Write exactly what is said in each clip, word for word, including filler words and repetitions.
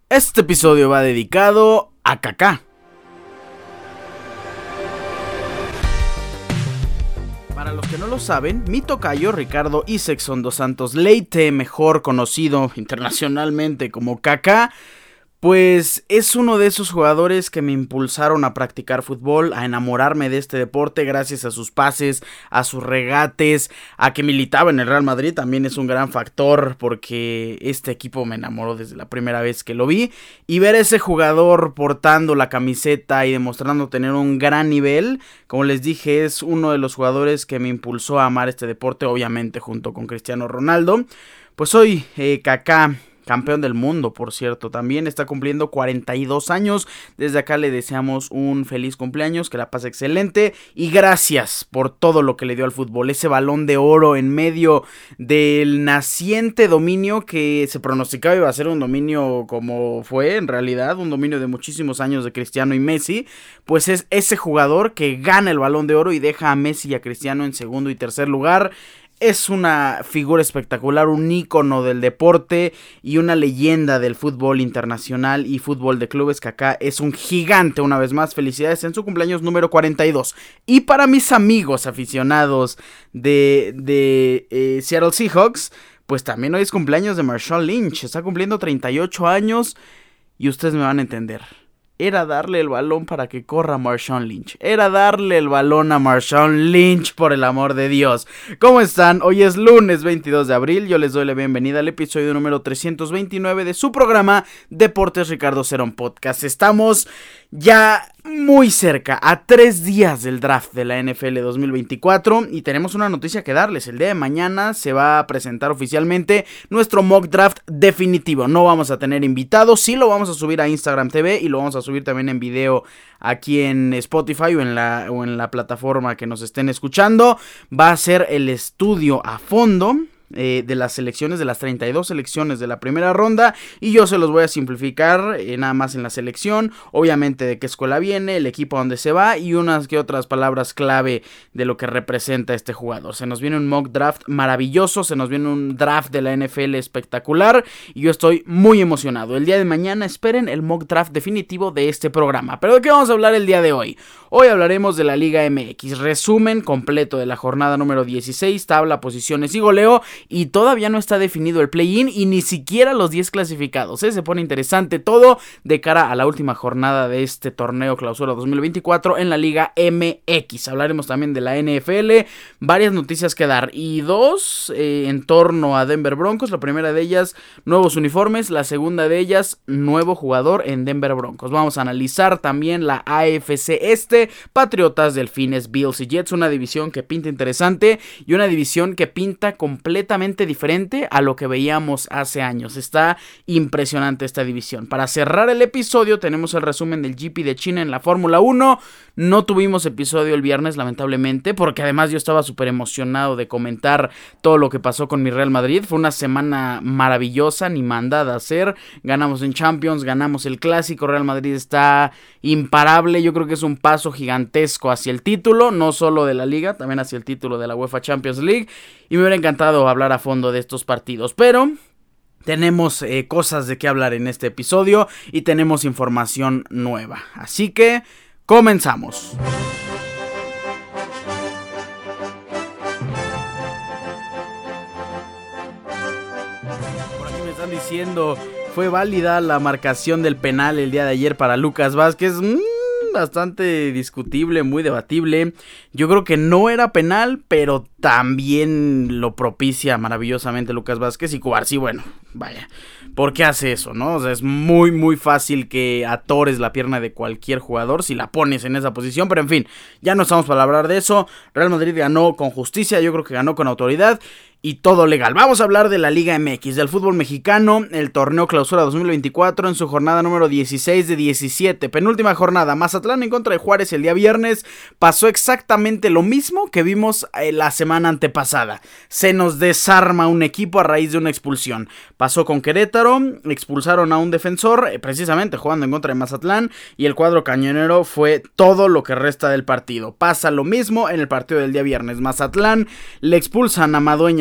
Este episodio va dedicado a Kaká. Para los que no lo saben, mi tocayo Ricardo Isaacson dos Santos Leite, mejor conocido internacionalmente como Kaká, pues es uno de esos jugadores que me impulsaron a practicar fútbol, a enamorarme de este deporte gracias a sus pases, a sus regates, a que militaba en el Real Madrid. También es un gran factor porque este equipo me enamoró desde la primera vez que lo vi, y ver a ese jugador portando la camiseta y demostrando tener un gran nivel, como les dije, es uno de los jugadores que me impulsó a amar este deporte, obviamente junto con Cristiano Ronaldo. Pues hoy eh, Kaká, campeón del mundo, por cierto, también está cumpliendo cuarenta y dos años. Desde acá le deseamos un feliz cumpleaños, que la pase excelente y gracias por todo lo que le dio al fútbol. Ese balón de oro en medio del naciente dominio que se pronosticaba iba a ser un dominio como fue en realidad, un dominio de muchísimos años de Cristiano y Messi. Pues es ese jugador que gana el balón de oro y deja a Messi y a Cristiano en segundo y tercer lugar. Es una figura espectacular, un ícono del deporte y una leyenda del fútbol internacional y fútbol de clubes. Kaká es un gigante una vez más. Felicidades en su cumpleaños número cuarenta y dos. Y para mis amigos aficionados de, de eh, Seattle Seahawks, pues también hoy es cumpleaños de Marshawn Lynch. Está cumpliendo treinta y ocho años y ustedes me van a entender. Era darle el balón para que corra Marshawn Lynch. Era darle el balón a Marshawn Lynch, por el amor de Dios. ¿Cómo están? Hoy es lunes veintidós de abril. Yo les doy la bienvenida al episodio número trescientos veintinueve de su programa Deportes Ricardo Cerón Podcast. Estamos ya muy cerca, a tres días del draft de la N F L dos mil veinticuatro, y tenemos una noticia que darles. El día de mañana se va a presentar oficialmente nuestro mock draft definitivo. No vamos a tener invitados, sí lo vamos a subir a Instagram T V y lo vamos a subir también en video aquí en Spotify o en la, o en la plataforma que nos estén escuchando. Va a ser el estudio a fondo Eh, de las selecciones, de las treinta y dos selecciones de la primera ronda, y yo se los voy a simplificar eh, nada más en la selección, obviamente de qué escuela viene, el equipo a donde se va y unas que otras palabras clave de lo que representa este jugador. Se nos viene un mock draft maravilloso, se nos viene un draft de la N F L espectacular y yo estoy muy emocionado. El día de mañana esperen el mock draft definitivo de este programa. ¿Pero de qué vamos a hablar el día de hoy? Hoy hablaremos de la Liga M X, resumen completo de la jornada número dieciséis, tabla, posiciones y goleo. Y todavía no está definido el play-in y ni siquiera los diez clasificados, ¿eh? Se pone interesante todo de cara a la última jornada de este torneo Clausura dos mil veinticuatro en la Liga M X. Hablaremos también de la N F L, varias noticias que dar y dos eh, en torno a Denver Broncos. La primera de ellas, nuevos uniformes. La segunda de ellas, nuevo jugador en Denver Broncos. Vamos a analizar también la A F C Este, Patriotas, Delfines, Bills y Jets. Una división que pinta interesante y una división que pinta completamente diferente a lo que veíamos hace años. Está impresionante esta división. Para cerrar el episodio tenemos el resumen del G P de China en la Fórmula uno. No tuvimos episodio el viernes, lamentablemente, porque además yo estaba súper emocionado de comentar todo lo que pasó con mi Real Madrid. Fue una semana maravillosa, ni mandada a hacer. Ganamos en Champions, ganamos el Clásico. Real Madrid está imparable. Yo creo que es un paso gigantesco hacia el título, no solo de la Liga, también hacia el título de la UEFA Champions League. Y me hubiera encantado hablar a fondo de estos partidos, pero tenemos eh, cosas de qué hablar en este episodio y tenemos información nueva. Así que comenzamos. Por aquí me están diciendo, ¿fue válida la marcación del penal el día de ayer para Lucas Vázquez? Mm. Bastante discutible, muy debatible. Yo creo que no era penal, pero también lo propicia maravillosamente Lucas Vázquez. Y Cubarsí, bueno, vaya, ¿por qué hace eso, no? O sea, es muy, muy fácil que atores la pierna de cualquier jugador si la pones en esa posición. Pero en fin, ya no estamos para hablar de eso. Real Madrid ganó con justicia, yo creo que ganó con autoridad y todo legal. Vamos a hablar de la Liga M X, del fútbol mexicano, el torneo Clausura dos mil veinticuatro en su jornada número dieciséis de diecisiete, penúltima jornada. Mazatlán en contra de Juárez el día viernes. Pasó exactamente lo mismo que vimos la semana antepasada. Se nos desarma un equipo a raíz de una expulsión. Pasó con Querétaro, expulsaron a un defensor, precisamente jugando en contra de Mazatlán, y el cuadro cañonero fue todo lo que resta del partido. Pasa lo mismo en el partido del día viernes. Mazatlán le expulsan a Madueña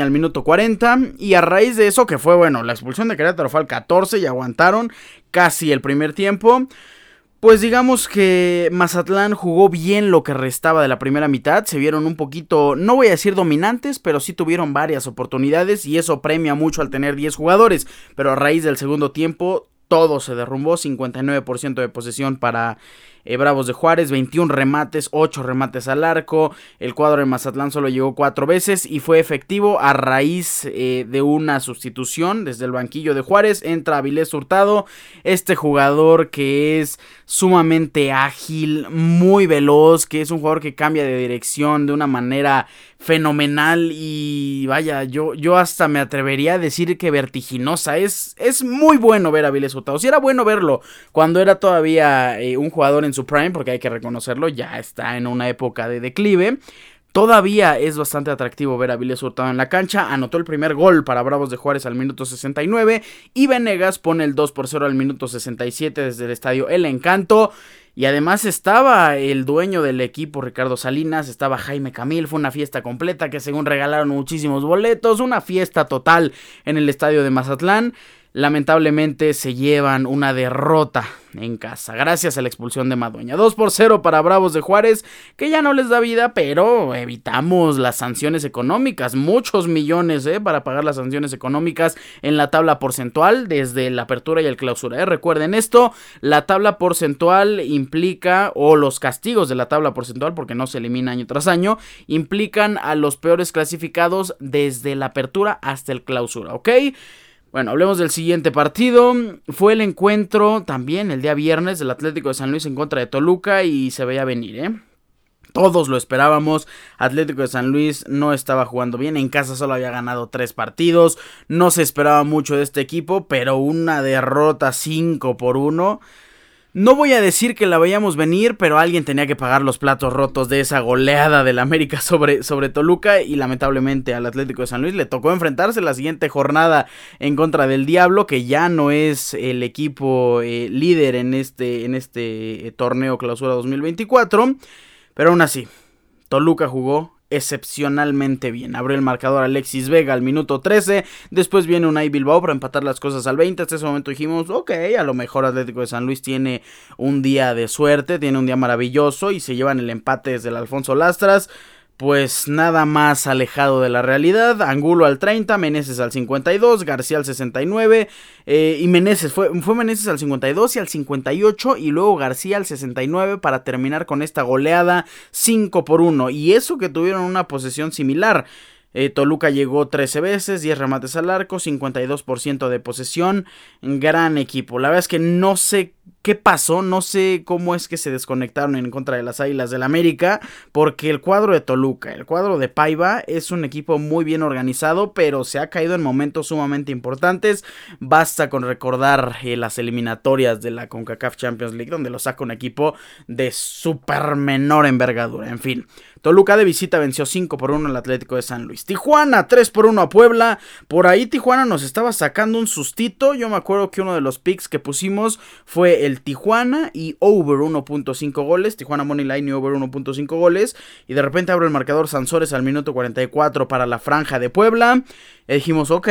al minuto cuarenta, y a raíz de eso, que fue bueno, la expulsión de Querétaro fue al catorce y aguantaron casi el primer tiempo. Pues digamos que Mazatlán jugó bien lo que restaba de la primera mitad, se vieron un poquito, no voy a decir dominantes, pero sí tuvieron varias oportunidades y eso premia mucho al tener diez jugadores, pero a raíz del segundo tiempo todo se derrumbó, cincuenta y nueve por ciento de posesión para eh, Bravos de Juárez, veintiún remates, ocho remates al arco, el cuadro de Mazatlán solo llegó cuatro veces y fue efectivo a raíz eh, de una sustitución desde el banquillo de Juárez. Entra Avilés Hurtado, este jugador que es sumamente ágil, muy veloz, que es un jugador que cambia de dirección de una manera fenomenal y vaya, yo, yo hasta me atrevería a decir que vertiginosa. Es, es muy bueno ver a Avilés Hurtado. Sí era bueno verlo cuando era todavía eh, un jugador en su prime, porque hay que reconocerlo, ya está en una época de declive. Todavía es bastante atractivo ver a Avilés Hurtado en la cancha. Anotó el primer gol para Bravos de Juárez al minuto sesenta y nueve y Venegas pone el dos por cero al minuto sesenta y siete desde el estadio El Encanto. Y además estaba el dueño del equipo, Ricardo Salinas, estaba Jaime Camil, fue una fiesta completa que según regalaron muchísimos boletos, una fiesta total en el estadio de Mazatlán. Lamentablemente se llevan una derrota en casa, gracias a la expulsión de Madueña. dos por cero para Bravos de Juárez, que ya no les da vida, pero evitamos las sanciones económicas. Muchos millones eh, para pagar las sanciones económicas en la tabla porcentual desde la apertura y el clausura. Eh. Recuerden esto, la tabla porcentual implica, o los castigos de la tabla porcentual, porque no se elimina año tras año, implican a los peores clasificados desde la apertura hasta el clausura, ¿ok? Bueno, hablemos del siguiente partido. Fue el encuentro también el día viernes del Atlético de San Luis en contra de Toluca y se veía venir, ¿eh? Todos lo esperábamos. Atlético de San Luis no estaba jugando bien. En casa solo había ganado tres partidos. No se esperaba mucho de este equipo, pero una derrota cinco por uno. No voy a decir que la veíamos venir, pero alguien tenía que pagar los platos rotos de esa goleada del América sobre, sobre Toluca y lamentablemente al Atlético de San Luis le tocó enfrentarse la siguiente jornada en contra del Diablo, que ya no es el equipo eh, líder en este, en este eh, torneo Clausura dos mil veinticuatro, pero aún así, Toluca jugó excepcionalmente bien. Abrió el marcador Alexis Vega al minuto trece, después viene Unai Bilbao para empatar las cosas al veinte. Hasta ese momento dijimos, ok, a lo mejor Atlético de San Luis tiene un día de suerte, tiene un día maravilloso y se llevan el empate desde el Alfonso Lastras. Pues nada más alejado de la realidad. Angulo al treinta, Meneses al cincuenta y dos, García al sesenta y nueve eh, y Meneses, fue, fue Meneses al cincuenta y dos y al cincuenta y ocho y luego García al sesenta y nueve para terminar con esta goleada cinco por uno, y eso que tuvieron una posesión similar. Eh, Toluca llegó trece veces, diez remates al arco, cincuenta y dos por ciento de posesión. Gran equipo. La verdad es que no sé qué pasó, no sé cómo es que se desconectaron en contra de las Águilas del América, porque el cuadro de Toluca, el cuadro de Paiva es un equipo muy bien organizado, pero se ha caído en momentos sumamente importantes. Basta con recordar eh, las eliminatorias de la CONCACAF Champions League, donde lo saca un equipo de súper menor envergadura. En fin, Toluca de visita venció cinco por uno al Atlético de San Luis. Tijuana tres por uno a Puebla. Por ahí Tijuana nos estaba sacando un sustito. Yo me acuerdo que uno de los picks que pusimos fue el Tijuana y over uno punto cinco goles. Tijuana Moneyline y over uno punto cinco goles. Y de repente abre el marcador Sansores al minuto cuarenta y cuatro para la franja de Puebla. Y dijimos, ok,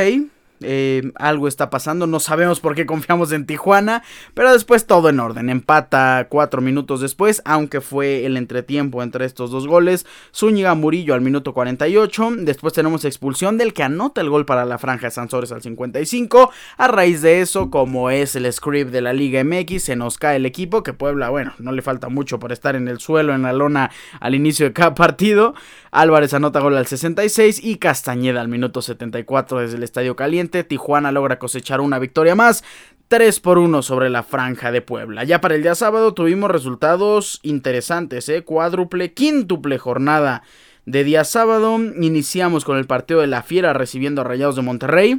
Eh, algo está pasando, no sabemos por qué confiamos en Tijuana, pero después todo en orden. Empata cuatro minutos después, aunque fue el entretiempo entre estos dos goles. Zúñiga Murillo al minuto cuarenta y ocho, después tenemos expulsión del que anota el gol para la franja de Sansores al cincuenta y cinco. A raíz de eso, como es el script de la Liga M X, se nos cae el equipo, que Puebla, bueno, no le falta mucho para estar en el suelo, en la lona al inicio de cada partido. Álvarez anota gol al sesenta y seis y Castañeda al minuto setenta y cuatro desde el Estadio Caliente. Tijuana logra cosechar una victoria más, tres por uno sobre la franja de Puebla. Ya para el día sábado tuvimos resultados interesantes, ¿eh? Cuádruple, quíntuple jornada de día sábado. Iniciamos con el partido de la Fiera recibiendo a Rayados de Monterrey.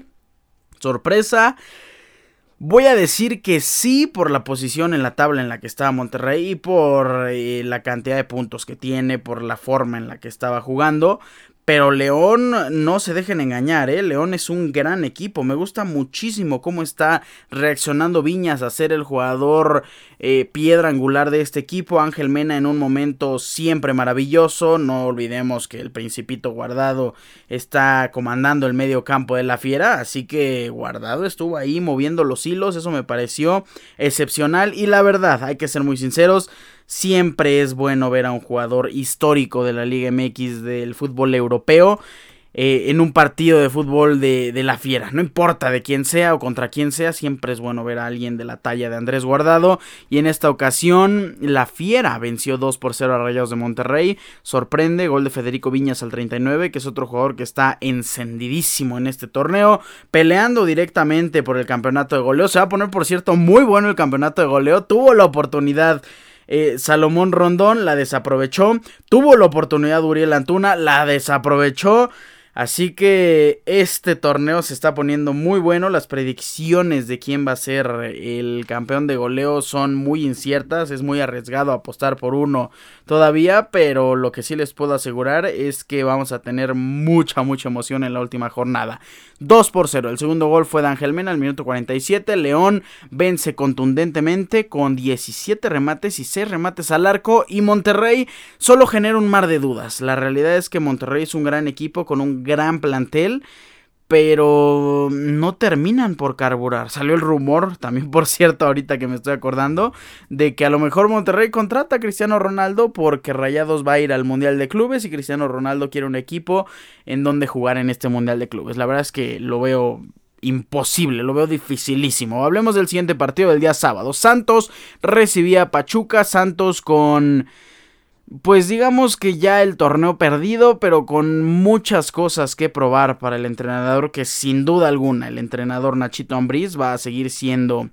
Sorpresa. Voy a decir que sí por la posición en la tabla en la que estaba Monterrey y por eh, la cantidad de puntos que tiene, por la forma en la que estaba jugando. Pero León, no se dejen engañar, ¿eh? León es un gran equipo. Me gusta muchísimo cómo está reaccionando Viñas a ser el jugador eh, piedra angular de este equipo. Ángel Mena en un momento siempre maravilloso. No olvidemos que el Principito Guardado está comandando el medio campo de la Fiera. Así que Guardado estuvo ahí moviendo los hilos. Eso me pareció excepcional. Y la verdad, hay que ser muy sinceros, siempre es bueno ver a un jugador histórico de la Liga M X del fútbol europeo eh, en un partido de fútbol de, de la Fiera. No importa de quién sea o contra quién sea, siempre es bueno ver a alguien de la talla de Andrés Guardado. Y en esta ocasión, la Fiera venció dos por cero a Rayados de Monterrey. Sorprende, gol de Federico Viñas al treinta y nueve, que es otro jugador que está encendidísimo en este torneo, peleando directamente por el campeonato de goleo. Se va a poner, por cierto, muy bueno el campeonato de goleo. Tuvo la oportunidad Eh, Salomón Rondón, la desaprovechó. Tuvo la oportunidad Uriel Antuna, la desaprovechó. Así que este torneo se está poniendo muy bueno. Las predicciones de quién va a ser el campeón de goleo son muy inciertas. Es muy arriesgado apostar por uno todavía, pero lo que sí les puedo asegurar es que vamos a tener mucha, mucha emoción en la última jornada. dos por cero. El segundo gol fue de Ángel Mena al minuto cuarenta y siete. León vence contundentemente con diecisiete remates y seis remates al arco. Y Monterrey solo genera un mar de dudas. La realidad es que Monterrey es un gran equipo con un gran plantel, pero no terminan por carburar. Salió el rumor, también por cierto, ahorita que me estoy acordando, de que a lo mejor Monterrey contrata a Cristiano Ronaldo porque Rayados va a ir al Mundial de Clubes y Cristiano Ronaldo quiere un equipo en donde jugar en este Mundial de Clubes. La verdad es que lo veo imposible, lo veo dificilísimo. Hablemos del siguiente partido del día sábado. Santos recibía a Pachuca. Santos con, pues digamos que ya el torneo perdido, pero con muchas cosas que probar para el entrenador, que sin duda alguna el entrenador Nachito Ambriz va a seguir siendo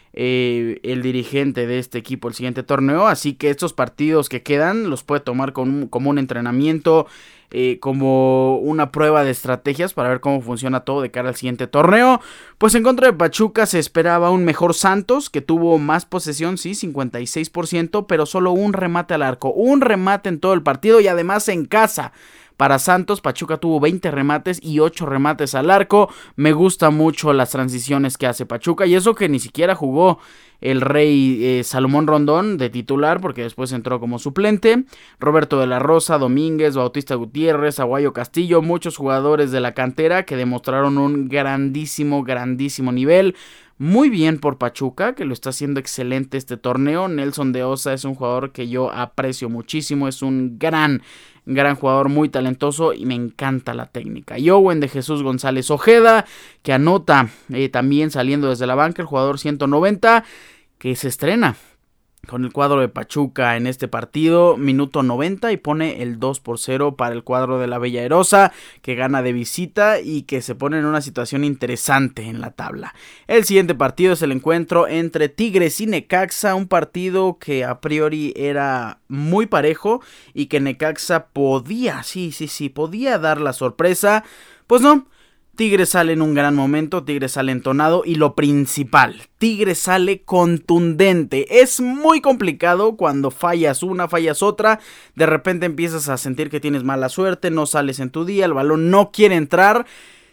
eh, el dirigente de este equipo el siguiente torneo. Así que estos partidos que quedan los puede tomar con un, como un entrenamiento, Eh, como una prueba de estrategias para ver cómo funciona todo de cara al siguiente torneo. Pues en contra de Pachuca se esperaba un mejor Santos, que tuvo más posesión, sí, cincuenta y seis por ciento, pero solo un remate al arco, un remate en todo el partido y además en casa. Para Santos, Pachuca tuvo veinte remates y ocho remates al arco. Me gustan mucho las transiciones que hace Pachuca, y eso que ni siquiera jugó el Rey eh, Salomón Rondón de titular, porque después entró como suplente. Roberto de la Rosa, Domínguez, Bautista Gutiérrez, Aguayo Castillo, muchos jugadores de la cantera que demostraron un grandísimo, grandísimo nivel. Muy bien por Pachuca, que lo está haciendo excelente este torneo. Nelson de Osa es un jugador que yo aprecio muchísimo, es un gran, gran jugador, muy talentoso y me encanta la técnica. Y Owen de Jesús González Ojeda, que anota eh, también saliendo desde la banca, el jugador ciento noventa, que se estrena con el cuadro de Pachuca en este partido, minuto noventa, y pone el dos por cero para el cuadro de la Bella Erosa, que gana de visita y que se pone en una situación interesante en la tabla. El siguiente partido es el encuentro entre Tigres y Necaxa, un partido que a priori era muy parejo y que Necaxa podía, sí, sí, sí, podía dar la sorpresa. Pues no. Tigres sale en un gran momento, Tigres sale entonado y lo principal, Tigres sale contundente. Es muy complicado cuando fallas una, fallas otra, de repente empiezas a sentir que tienes mala suerte, no sales en tu día, el balón no quiere entrar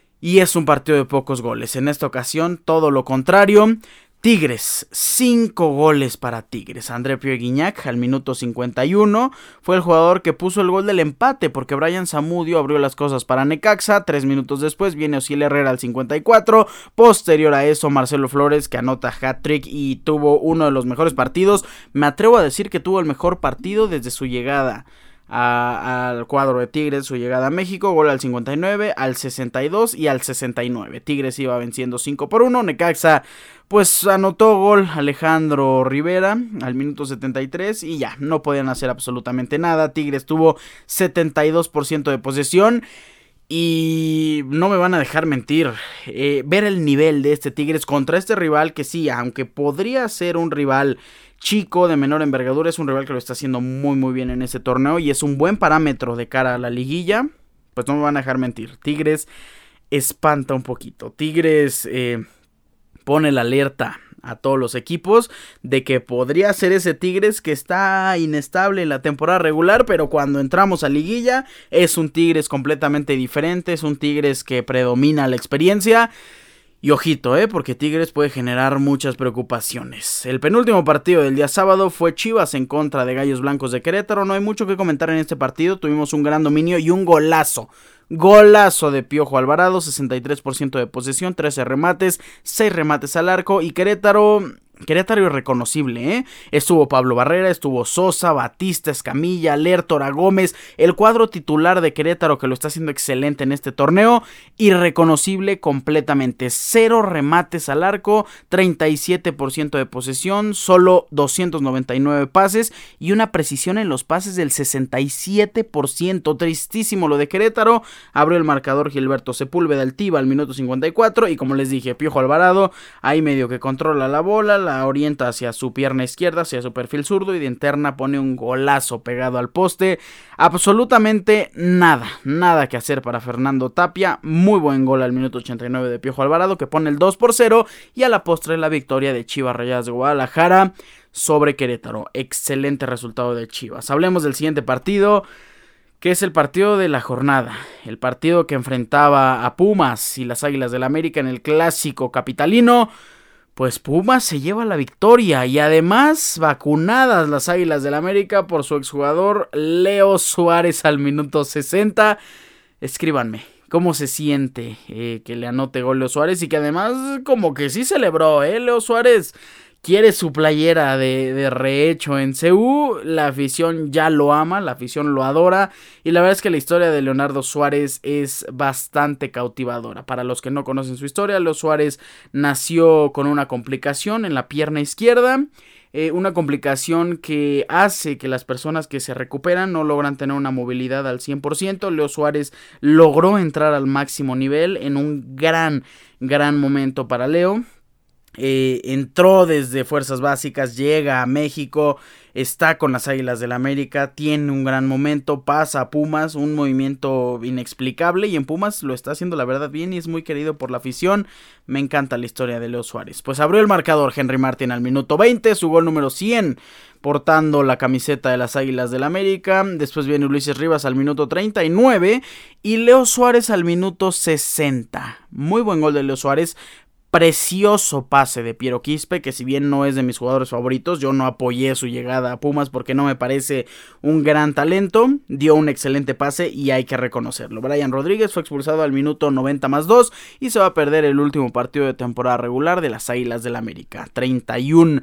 y es un partido de pocos goles. En esta ocasión todo lo contrario. Tigres, cinco goles para Tigres. André Pierre Guignac al minuto cincuenta y uno fue el jugador que puso el gol del empate, porque Brian Zamudio abrió las cosas para Necaxa. Tres minutos después viene Osiel Herrera al cincuenta y cuatro. Posterior a eso, Marcelo Flores, que anota hat-trick y tuvo uno de los mejores partidos. Me atrevo a decir que tuvo el mejor partido desde su llegada A, al cuadro de Tigres, su llegada a México. Gol al cincuenta y nueve, al sesenta y dos y al sesenta y nueve. Tigres iba venciendo cinco por uno. Necaxa pues anotó gol Alejandro Rivera al minuto setenta y tres y ya, no podían hacer absolutamente nada. Tigres tuvo setenta y dos por ciento de posesión. Y no me van a dejar mentir, eh, ver el nivel de este Tigres contra este rival que sí, aunque podría ser un rival chico, de menor envergadura, es un rival que lo está haciendo muy muy bien en este torneo y es un buen parámetro de cara a la liguilla. Pues no me van a dejar mentir, Tigres espanta un poquito. Tigres eh, pone la alerta a todos los equipos de que podría ser ese Tigres que está inestable en la temporada regular, pero cuando entramos a liguilla es un Tigres completamente diferente, es un Tigres que predomina la experiencia. Y ojito, eh, porque Tigres puede generar muchas preocupaciones. El penúltimo partido del día sábado fue Chivas en contra de Gallos Blancos de Querétaro. No hay mucho que comentar en este partido. Tuvimos un gran dominio y un golazo. Golazo de Piojo Alvarado, sesenta y tres por ciento de posesión, trece remates, seis remates al arco. Y Querétaro... Querétaro irreconocible, ¿eh? Estuvo Pablo Barrera, estuvo Sosa, Batista, Escamilla, Lertora, Gómez. El cuadro titular de Querétaro que lo está haciendo excelente en este torneo. Irreconocible completamente. Cero remates al arco, treinta y siete por ciento de posesión, solo doscientos noventa y nueve pases y una precisión en los pases del sesenta y siete por ciento. Tristísimo lo de Querétaro. Abrió el marcador Gilberto Sepúlveda Altiva al minuto cincuenta y cuatro y como les dije, Piojo Alvarado ahí medio que controla la bola, la orienta hacia su pierna izquierda, hacia su perfil zurdo y de interna pone un golazo pegado al poste. Absolutamente nada, nada que hacer para Fernando Tapia. Muy buen gol al minuto ochenta y nueve de Piojo Alvarado que pone el dos por cero y a la postre la victoria de Chivas Rayadas de Guadalajara sobre Querétaro. Excelente resultado de Chivas. Hablemos del siguiente partido, que es el partido de la jornada, el partido que enfrentaba a Pumas y las Águilas del América en el clásico capitalino. Pues Pumas se lleva la victoria y además vacunadas las Águilas del América por su exjugador Leo Suárez al minuto sesenta. Escríbanme, ¿cómo se siente eh, que le anote gol Leo Suárez? Y que además como que sí celebró, ¿eh? Leo Suárez quiere su playera de, de rehecho en C U, la afición ya lo ama, la afición lo adora y la verdad es que la historia de Leonardo Suárez es bastante cautivadora. Para los que no conocen su historia, Leo Suárez nació con una complicación en la pierna izquierda, eh, una complicación que hace que las personas que se recuperan no logran tener una movilidad al cien por ciento. Leo Suárez logró entrar al máximo nivel en un gran, gran momento para Leo. Eh, entró desde fuerzas básicas, llega a México, está con las Águilas del América, tiene un gran momento, pasa a Pumas, un movimiento inexplicable y en Pumas lo está haciendo la verdad bien y es muy querido por la afición. Me encanta la historia de Leo Suárez. Pues abrió el marcador Henry Martin al minuto veinte, su gol número cien, portando la camiseta de las Águilas del América. Después viene Ulises Rivas al minuto treinta y nueve y Leo Suárez al minuto sesenta. Muy buen gol de Leo Suárez. Precioso pase de Piero Quispe, que si bien no es de mis jugadores favoritos, yo no apoyé su llegada a Pumas porque no me parece un gran talento. Dio un excelente pase y hay que reconocerlo. Brian Rodríguez fue expulsado al minuto noventa más dos y se va a perder el último partido de temporada regular de las Águilas del América. treinta y uno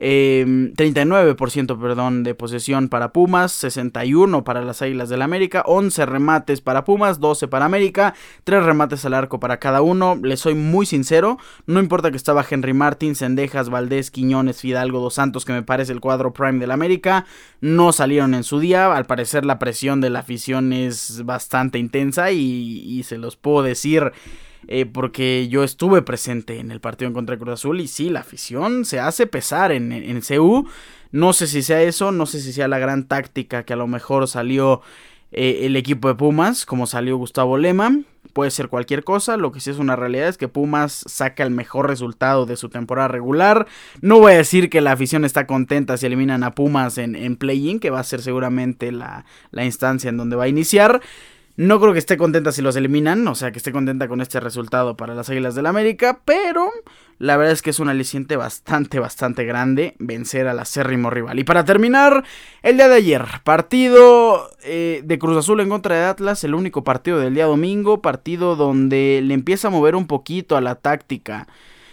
Eh, treinta y nueve por ciento perdón, de posesión para Pumas, sesenta y uno para las Águilas del América, once remates para Pumas, doce para América, tres remates al arco para cada uno. Les soy muy sincero, no importa que estaba Henry Martin, Cendejas, Valdés, Quiñones, Fidalgo, Dos Santos, que me parece el cuadro prime del América, no salieron en su día. Al parecer la presión de la afición es bastante intensa y, y se los puedo decir Eh, porque yo estuve presente en el partido en contra de Cruz Azul y sí, la afición se hace pesar en, en, en C U. No sé si sea eso, no sé si sea la gran táctica que a lo mejor salió eh, el equipo de Pumas, como salió Gustavo Lema. Puede ser cualquier cosa, lo que sí es una realidad es que Pumas saca el mejor resultado de su temporada regular. No voy a decir que la afición está contenta si eliminan a Pumas en, en play-in, que va a ser seguramente la, la instancia en donde va a iniciar. No creo que esté contenta si los eliminan, o sea, que esté contenta con este resultado para las Águilas del América, pero la verdad es que es un aliciente bastante, bastante grande vencer al acérrimo rival. Y para terminar, el día de ayer, partido eh, de Cruz Azul en contra de Atlas, el único partido del día domingo, partido donde le empieza a mover un poquito a la táctica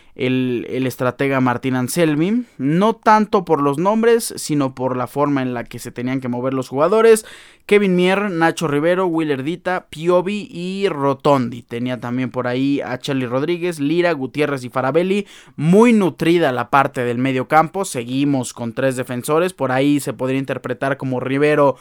El, el estratega Martín Anselmi, no tanto por los nombres, sino por la forma en la que se tenían que mover los jugadores. Kevin Mier, Nacho Rivero, Willer Dita, Piovi y Rotondi. Tenía también por ahí a Charly Rodríguez, Lira, Gutiérrez y Farabelli. Muy nutrida la parte del medio campo. Seguimos con tres defensores. Por ahí se podría interpretar como Rivero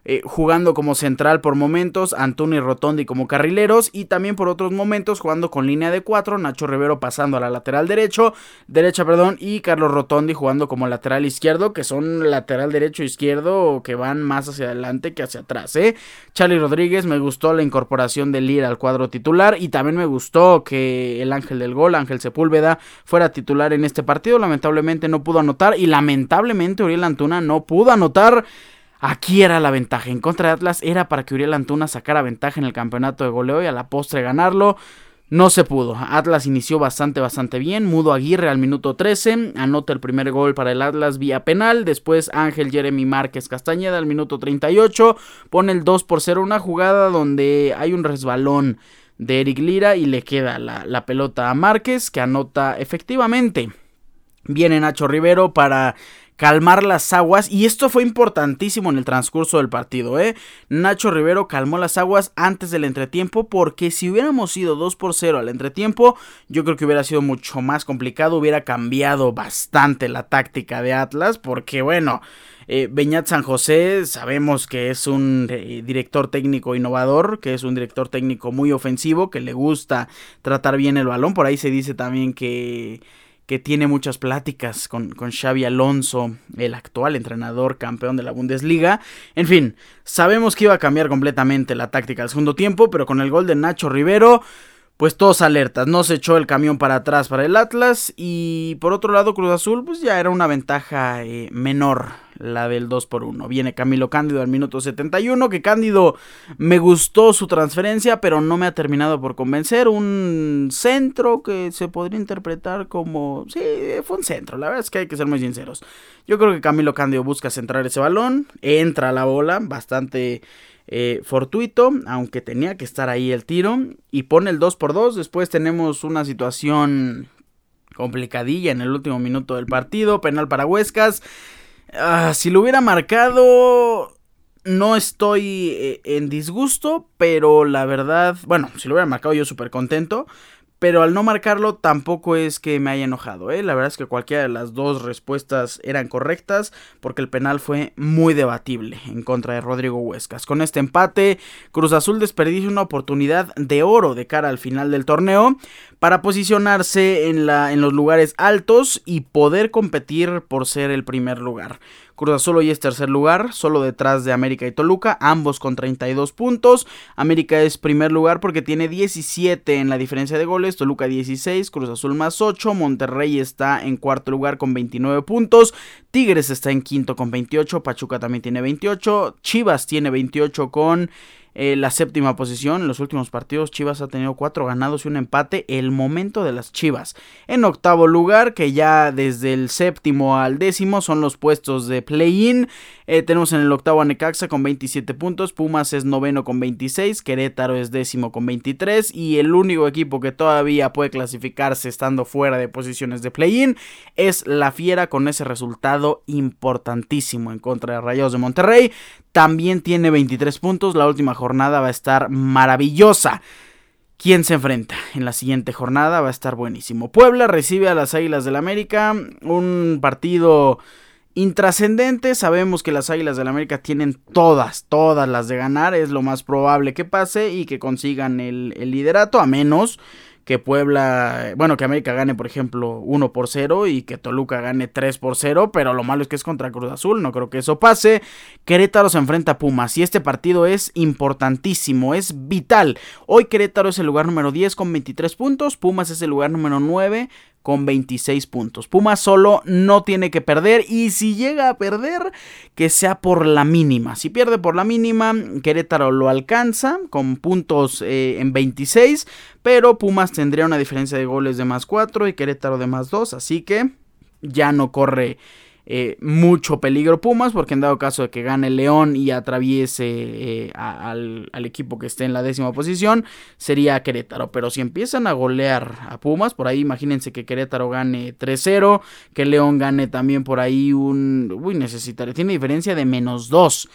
eh, jugando como central por momentos, Antuna y Rotondi como carrileros, y también por otros momentos jugando con línea de cuatro, Nacho Rivero pasando a la lateral derecho, derecha, perdón, y Carlos Rotondi jugando como lateral izquierdo, que son lateral derecho e izquierdo que van más hacia adelante que hacia atrás, ¿eh? Charly Rodríguez, me gustó la incorporación de Lira al cuadro titular, y también me gustó que el ángel del gol, Ángel Sepúlveda, fuera titular en este partido. Lamentablemente no pudo anotar, y lamentablemente Uriel Antuna no pudo anotar. Aquí era la ventaja, en contra de Atlas era para que Uriel Antuna sacara ventaja en el campeonato de goleo y a la postre ganarlo. No se pudo. Atlas inició bastante, bastante bien. Mudo Aguirre al minuto trece anota el primer gol para el Atlas vía penal. Después Ángel Jeremy Márquez Castañeda al minuto treinta y ocho pone el dos por cero. Una jugada donde hay un resbalón de Eric Lira y le queda la, la pelota a Márquez, que anota efectivamente. Viene Nacho Rivero para calmar las aguas, y esto fue importantísimo en el transcurso del partido, ¿eh? Nacho Rivero calmó las aguas antes del entretiempo, porque si hubiéramos ido dos por cero al entretiempo, yo creo que hubiera sido mucho más complicado, hubiera cambiado bastante la táctica de Atlas, porque bueno, eh, Beñat San José sabemos que es un eh, director técnico innovador, que es un director técnico muy ofensivo, que le gusta tratar bien el balón. Por ahí se dice también que que tiene muchas pláticas con, con Xabi Alonso, el actual entrenador campeón de la Bundesliga. En fin, sabemos que iba a cambiar completamente la táctica al segundo tiempo, pero con el gol de Nacho Rivero, pues todos alertas, no se echó el camión para atrás para el Atlas, y por otro lado Cruz Azul pues ya era una ventaja eh, menor, la del dos por uno. Viene Camilo Cándido al minuto setenta y uno, que Cándido me gustó su transferencia, pero no me ha terminado por convencer. Un centro que se podría interpretar como, sí, fue un centro, la verdad es que hay que ser muy sinceros. Yo creo que Camilo Cándido busca centrar ese balón, entra a la bola, bastante Eh, fortuito, aunque tenía que estar ahí el tiro, y pone el dos por dos. Después tenemos una situación complicadilla en el último minuto del partido, penal para Huescas. Ah, si lo hubiera marcado, no estoy eh, en disgusto, pero la verdad, bueno, si lo hubiera marcado yo súper contento, pero al no marcarlo tampoco es que me haya enojado, ¿eh? La verdad es que cualquiera de las dos respuestas eran correctas, porque el penal fue muy debatible en contra de Rodrigo Huescas. Con este empate, Cruz Azul desperdicia una oportunidad de oro de cara al final del torneo para posicionarse en, la, en los lugares altos y poder competir por ser el primer lugar. Cruz Azul hoy es tercer lugar, solo detrás de América y Toluca, ambos con treinta y dos puntos. América es primer lugar porque tiene diecisiete en la diferencia de goles, Toluca dieciséis, Cruz Azul más ocho, Monterrey está en cuarto lugar con veintinueve puntos, Tigres está en quinto con veintiocho, Pachuca también tiene veintiocho, Chivas tiene veintiocho con Eh, la séptima posición. En los últimos partidos Chivas ha tenido cuatro ganados y un empate, el momento de las Chivas. En octavo lugar, que ya desde el séptimo al décimo son los puestos de play-in, eh, tenemos en el octavo a Necaxa con veintisiete puntos, Pumas es noveno con veintiséis, Querétaro es décimo con veintitrés, y el único equipo que todavía puede clasificarse estando fuera de posiciones de play-in es la Fiera, con ese resultado importantísimo en contra de Rayados de Monterrey. También tiene veintitrés puntos, la última jornada va a estar maravillosa. ¿Quién se enfrenta? En la siguiente jornada va a estar buenísimo. Puebla recibe a las Águilas del América, un partido intrascendente. Sabemos que las Águilas del la América tienen todas, todas las de ganar, es lo más probable que pase y que consigan el, el liderato, a menos que Puebla, bueno, que América gane, por ejemplo, uno por cero y que Toluca gane tres por cero, pero lo malo es que es contra Cruz Azul, no creo que eso pase. Querétaro se enfrenta a Pumas y este partido es importantísimo, es vital. Hoy Querétaro es el lugar número diez con veintitrés puntos, Pumas es el lugar número nueve con veintiséis puntos. Pumas solo no tiene que perder, y si llega a perder, que sea por la mínima. Si pierde por la mínima, Querétaro lo alcanza con puntos eh, en veintiséis, pero Pumas tendría una diferencia de goles de más cuatro y Querétaro de más dos, así que ya no corre Eh, mucho peligro Pumas, porque en dado caso de que gane León y atraviese eh, a, al, al equipo que esté en la décima posición, sería Querétaro. Pero si empiezan a golear a Pumas, por ahí imagínense que Querétaro gane tres cero, que León gane también por ahí un... Uy, necesitaré, tiene diferencia de menos dos.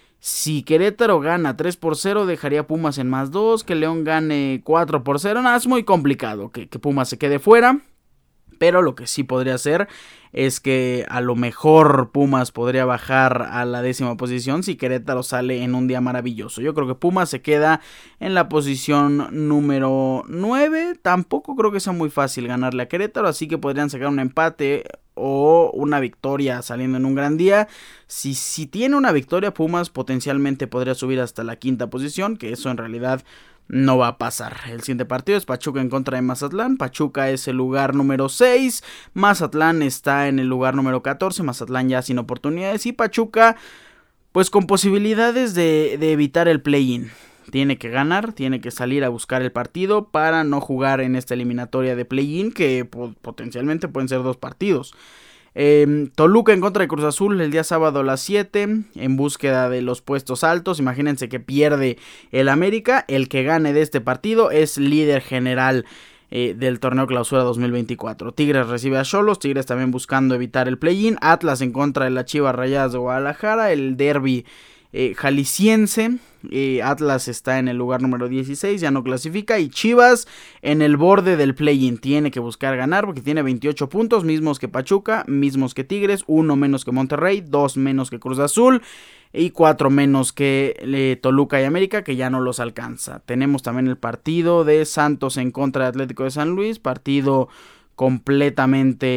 Si Querétaro gana tres por cero, dejaría a Pumas en más dos, que León gane cuatro por cero, nada, es muy complicado que, que Pumas se quede fuera. Pero lo que sí podría ser es que a lo mejor Pumas podría bajar a la décima posición si Querétaro sale en un día maravilloso. Yo creo que Pumas se queda en la posición número nueve. Tampoco creo que sea muy fácil ganarle a Querétaro, así que podrían sacar un empate o una victoria saliendo en un gran día. Si, si tiene una victoria, Pumas potencialmente podría subir hasta la quinta posición, que eso en realidad no va a pasar. El siguiente partido es Pachuca en contra de Mazatlán. Pachuca es el lugar número seis. Mazatlán está en el lugar número catorce. Mazatlán ya sin oportunidades. Y Pachuca, pues con posibilidades de, de evitar el play-in. Tiene que ganar, tiene que salir a buscar el partido para no jugar en esta eliminatoria de play-in, que po- potencialmente pueden ser dos partidos. Eh, Toluca en contra de Cruz Azul el día sábado a las siete, en búsqueda de los puestos altos. Imagínense que pierde el América, el que gane de este partido es líder general eh, del torneo Clausura dos mil veinticuatro. Tigres recibe a Xolos, Tigres también buscando evitar el play-in. Atlas en contra de las Chivas Rayadas de Guadalajara, el derbi eh, jalisciense. Eh, Atlas está en el lugar número dieciséis, ya no clasifica, y Chivas en el borde del play-in, tiene que buscar ganar porque tiene veintiocho puntos, mismos que Pachuca, mismos que Tigres, uno menos que Monterrey, dos menos que Cruz Azul y cuatro menos que eh, Toluca y América, que ya no los alcanza. Tenemos también el partido de Santos en contra de Atlético de San Luis, partido completamente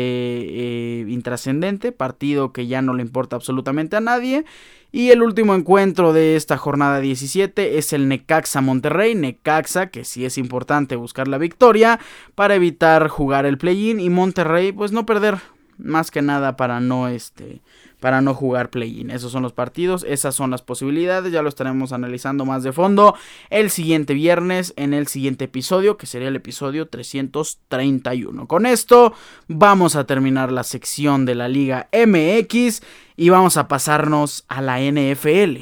eh, intrascendente, partido que ya no le importa absolutamente a nadie. Y el último encuentro de esta jornada diecisiete es el Necaxa Monterrey. Necaxa, que sí es importante buscar la victoria para evitar jugar el play-in, y Monterrey pues no perder, más que nada para no este para no jugar play-in. Esos son los partidos, esas son las posibilidades, ya lo estaremos analizando más de fondo el siguiente viernes en el siguiente episodio, que sería el episodio trescientos treinta y uno. Con esto vamos a terminar la sección de la Liga M X y vamos a pasarnos a la N F L.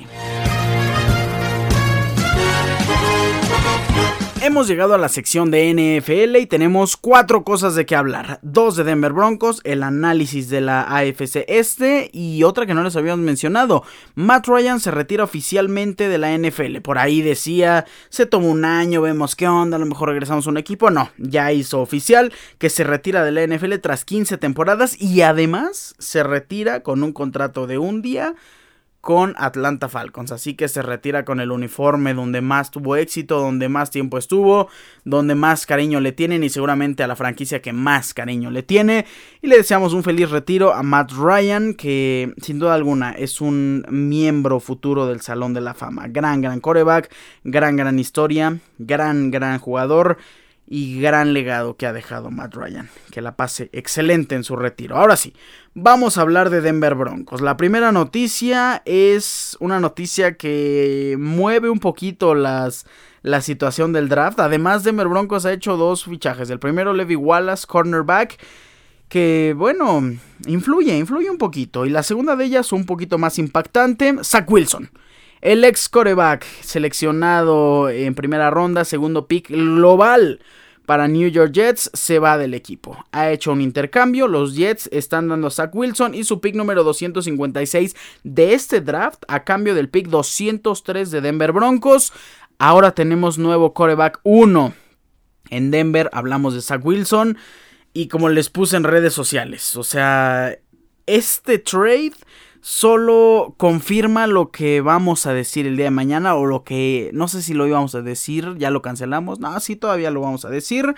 Hemos llegado a la sección de N F L y tenemos cuatro cosas de qué hablar. Dos de Denver Broncos, el análisis de la A F C Este y otra que no les habíamos mencionado. Matt Ryan se retira oficialmente de la N F L. Por ahí decía, se tomó un año, vemos qué onda, a lo mejor regresamos a un equipo. No, ya hizo oficial que se retira de la N F L tras quince temporadas y además se retira con un contrato de un día con Atlanta Falcons, así que se retira con el uniforme donde más tuvo éxito, donde más tiempo estuvo, donde más cariño le tienen y seguramente a la franquicia que más cariño le tiene. Y le deseamos un feliz retiro a Matt Ryan, que sin duda alguna es un miembro futuro del Salón de la Fama. Gran, gran quarterback, gran, gran historia, gran, gran jugador y gran legado que ha dejado Matt Ryan. Que la pase excelente en su retiro. Ahora sí, vamos a hablar de Denver Broncos. La primera noticia es una noticia que mueve un poquito las, la situación del draft. Además, Denver Broncos ha hecho dos fichajes. El primero, Levi Wallace, cornerback, que bueno, influye, influye un poquito. Y la segunda de ellas, un poquito más impactante, Zach Wilson. El ex quarterback seleccionado en primera ronda, segundo pick global para New York Jets, se va del equipo. Ha hecho un intercambio, los Jets están dando a Zach Wilson y su pick número doscientos cincuenta y seis de este draft a cambio del pick doscientos tres de Denver Broncos. Ahora tenemos nuevo quarterback uno en Denver, hablamos de Zach Wilson y como les puse en redes sociales, o sea, este trade solo confirma lo que vamos a decir el día de mañana, o lo que no sé si lo íbamos a decir, ya lo cancelamos, no, sí, todavía lo vamos a decir.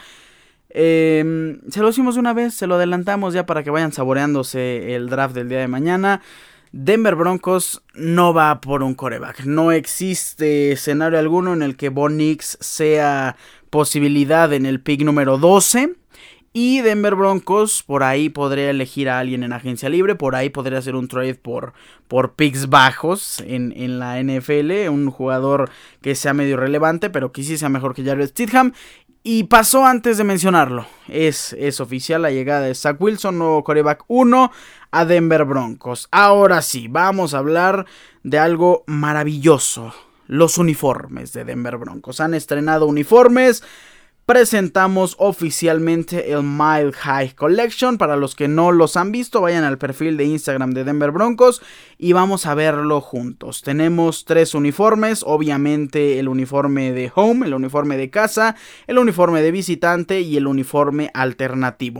Eh, se lo hicimos de una vez, se lo adelantamos ya para que vayan saboreándose el draft del día de mañana. Denver Broncos no va por un quarterback, no existe escenario alguno en el que Bo Nix sea posibilidad en el pick número doce. Y Denver Broncos por ahí podría elegir a alguien en agencia libre, por ahí podría hacer un trade por, por picks bajos en, en la N F L, un jugador que sea medio relevante, pero que sí sea mejor que Jarrett Stidham. Y pasó antes de mencionarlo, es, es oficial la llegada de Zach Wilson, nuevo quarterback uno a Denver Broncos. Ahora sí, vamos a hablar de algo maravilloso, los uniformes de Denver Broncos. Han estrenado uniformes. Presentamos oficialmente el Mile High Collection. Para los que no los han visto, vayan al perfil de Instagram de Denver Broncos y vamos a verlo juntos. Tenemos tres uniformes, obviamente el uniforme de home, el uniforme de casa, el uniforme de visitante y el uniforme alternativo.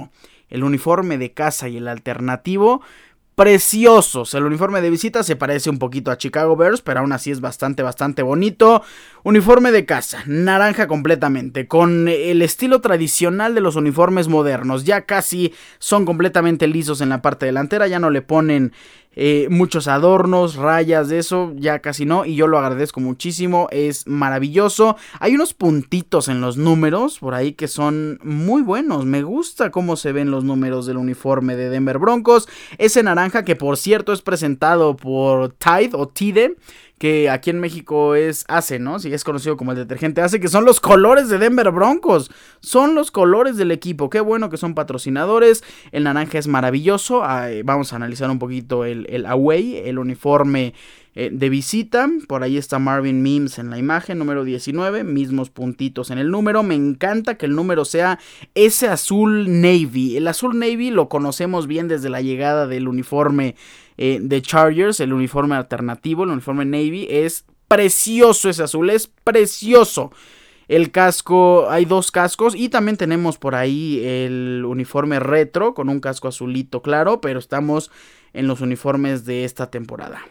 el uniforme de casa y el alternativo, preciosos. El uniforme de visita se parece un poquito a Chicago Bears, pero aún así es bastante, bastante bonito. Uniforme de casa, naranja completamente, con el estilo tradicional de los uniformes modernos. Ya casi son completamente lisos en la parte delantera, ya no le ponen eh, muchos adornos, rayas, de eso, ya casi no, y yo lo agradezco muchísimo, es maravilloso. Hay unos puntitos en los números por ahí que son muy buenos, me gusta cómo se ven los números del uniforme de Denver Broncos. Ese naranja que por cierto es presentado por Tide o Tide, que aquí en México es Ace, ¿no? Sí, es conocido como el detergente Ace, que son los colores de Denver Broncos. Son los colores del equipo. Qué bueno que son patrocinadores. El naranja es maravilloso. Ay, vamos a analizar un poquito el, el away, el uniforme eh, de visita. Por ahí está Marvin Mims en la imagen, número diecinueve. Mismos puntitos en el número. Me encanta que el número sea ese azul navy. El azul navy lo conocemos bien desde la llegada del uniforme Eh, de Chargers, el uniforme alternativo, el uniforme Navy, es precioso ese azul, es precioso. El casco, hay dos cascos y también tenemos por ahí el uniforme retro con un casco azulito claro, pero estamos en los uniformes de esta temporada.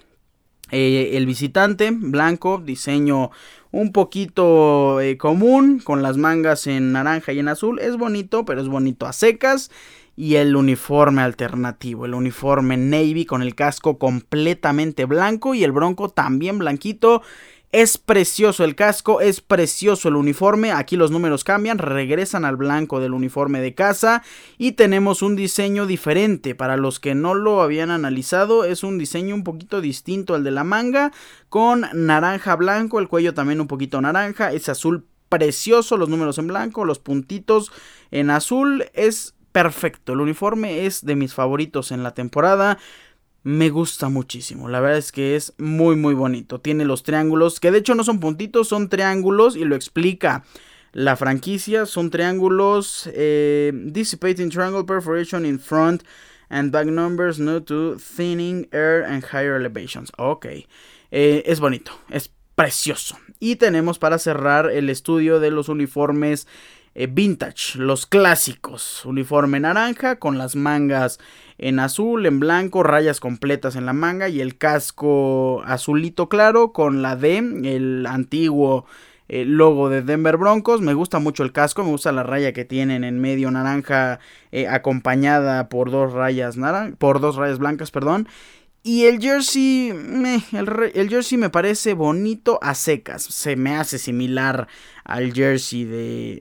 Eh, el visitante, blanco, diseño un poquito eh, común, con las mangas en naranja y en azul, es bonito, pero es bonito a secas. Y el uniforme alternativo, el uniforme Navy con el casco completamente blanco y el Bronco también blanquito. Es precioso el casco, es precioso el uniforme. Aquí los números cambian, regresan al blanco del uniforme de casa y tenemos un diseño diferente. Para los que no lo habían analizado, es un diseño un poquito distinto al de la manga, con naranja blanco, el cuello también un poquito naranja, es azul precioso, los números en blanco, los puntitos en azul, es perfecto. El uniforme es de mis favoritos en la temporada. Me gusta muchísimo. La verdad es que es muy muy bonito. Tiene los triángulos, que de hecho no son puntitos, son triángulos. Y lo explica la franquicia. Son triángulos. Eh, dissipating triangle perforation in front and back numbers due to thinning air and higher elevations. Ok. Eh, es bonito. Es precioso. Y tenemos para cerrar el estudio de los uniformes Eh, vintage, los clásicos. Uniforme naranja con las mangas en azul, en blanco, rayas completas en la manga y el casco azulito claro con la D, el antiguo eh, logo de Denver Broncos. Me gusta mucho el casco, me gusta la raya que tienen en medio naranja eh, acompañada por dos rayas naran- por dos rayas blancas, perdón. Y el jersey, meh, el, re, el jersey me parece bonito a secas. Se me hace similar al jersey de,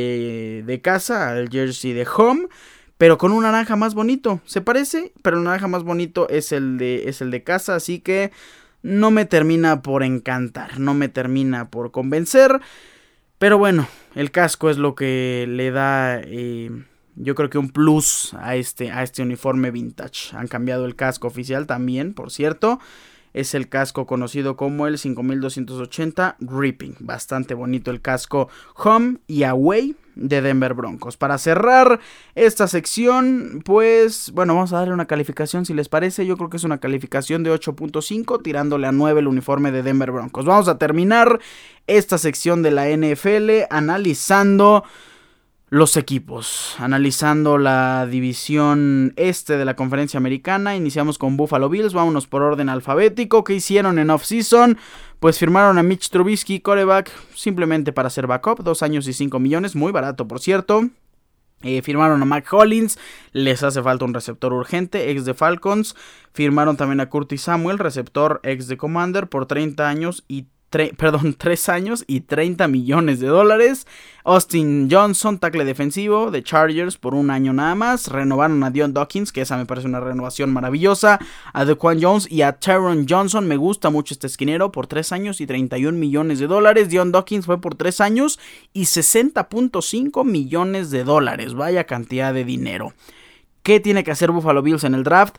de, de casa, al jersey de home, pero con un naranja más bonito. Se parece, pero el naranja más bonito es el de, es el de casa, así que no me termina por encantar, no me termina por convencer. Pero bueno, el casco es lo que le da... Eh, Yo creo que un plus a este, a este uniforme vintage. Han cambiado el casco oficial también, por cierto. Es el casco conocido como el cinco mil doscientos ochenta Ripping. Bastante bonito el casco home y away de Denver Broncos. Para cerrar esta sección, pues, bueno, vamos a darle una calificación si les parece. Yo creo que es una calificación de ocho punto cinco, tirándole a nueve el uniforme de Denver Broncos. Vamos a terminar esta sección de la N F L analizando los equipos, analizando la división este de la conferencia americana. Iniciamos con Buffalo Bills, vámonos por orden alfabético. ¿Qué hicieron en off-season? Pues firmaron a Mitch Trubisky, quarterback, simplemente para ser backup, dos años y cinco millones, muy barato por cierto. Eh, firmaron a Mac Hollins, les hace falta un receptor urgente, ex de Falcons. Firmaron también a Curtis Samuel, receptor ex de Commander, por treinta años y Tre- perdón, tres años y treinta millones de dólares. Austin Johnson, tackle defensivo de Chargers, por un año nada más. Renovaron a Dion Dawkins, que esa me parece una renovación maravillosa. A DeQuan Jones y a Tyron Johnson. Me gusta mucho este esquinero, por tres años y treinta y un millones de dólares. Dion Dawkins fue por tres años y sesenta punto cinco millones de dólares. Vaya cantidad de dinero. ¿Qué tiene que hacer Buffalo Bills en el draft?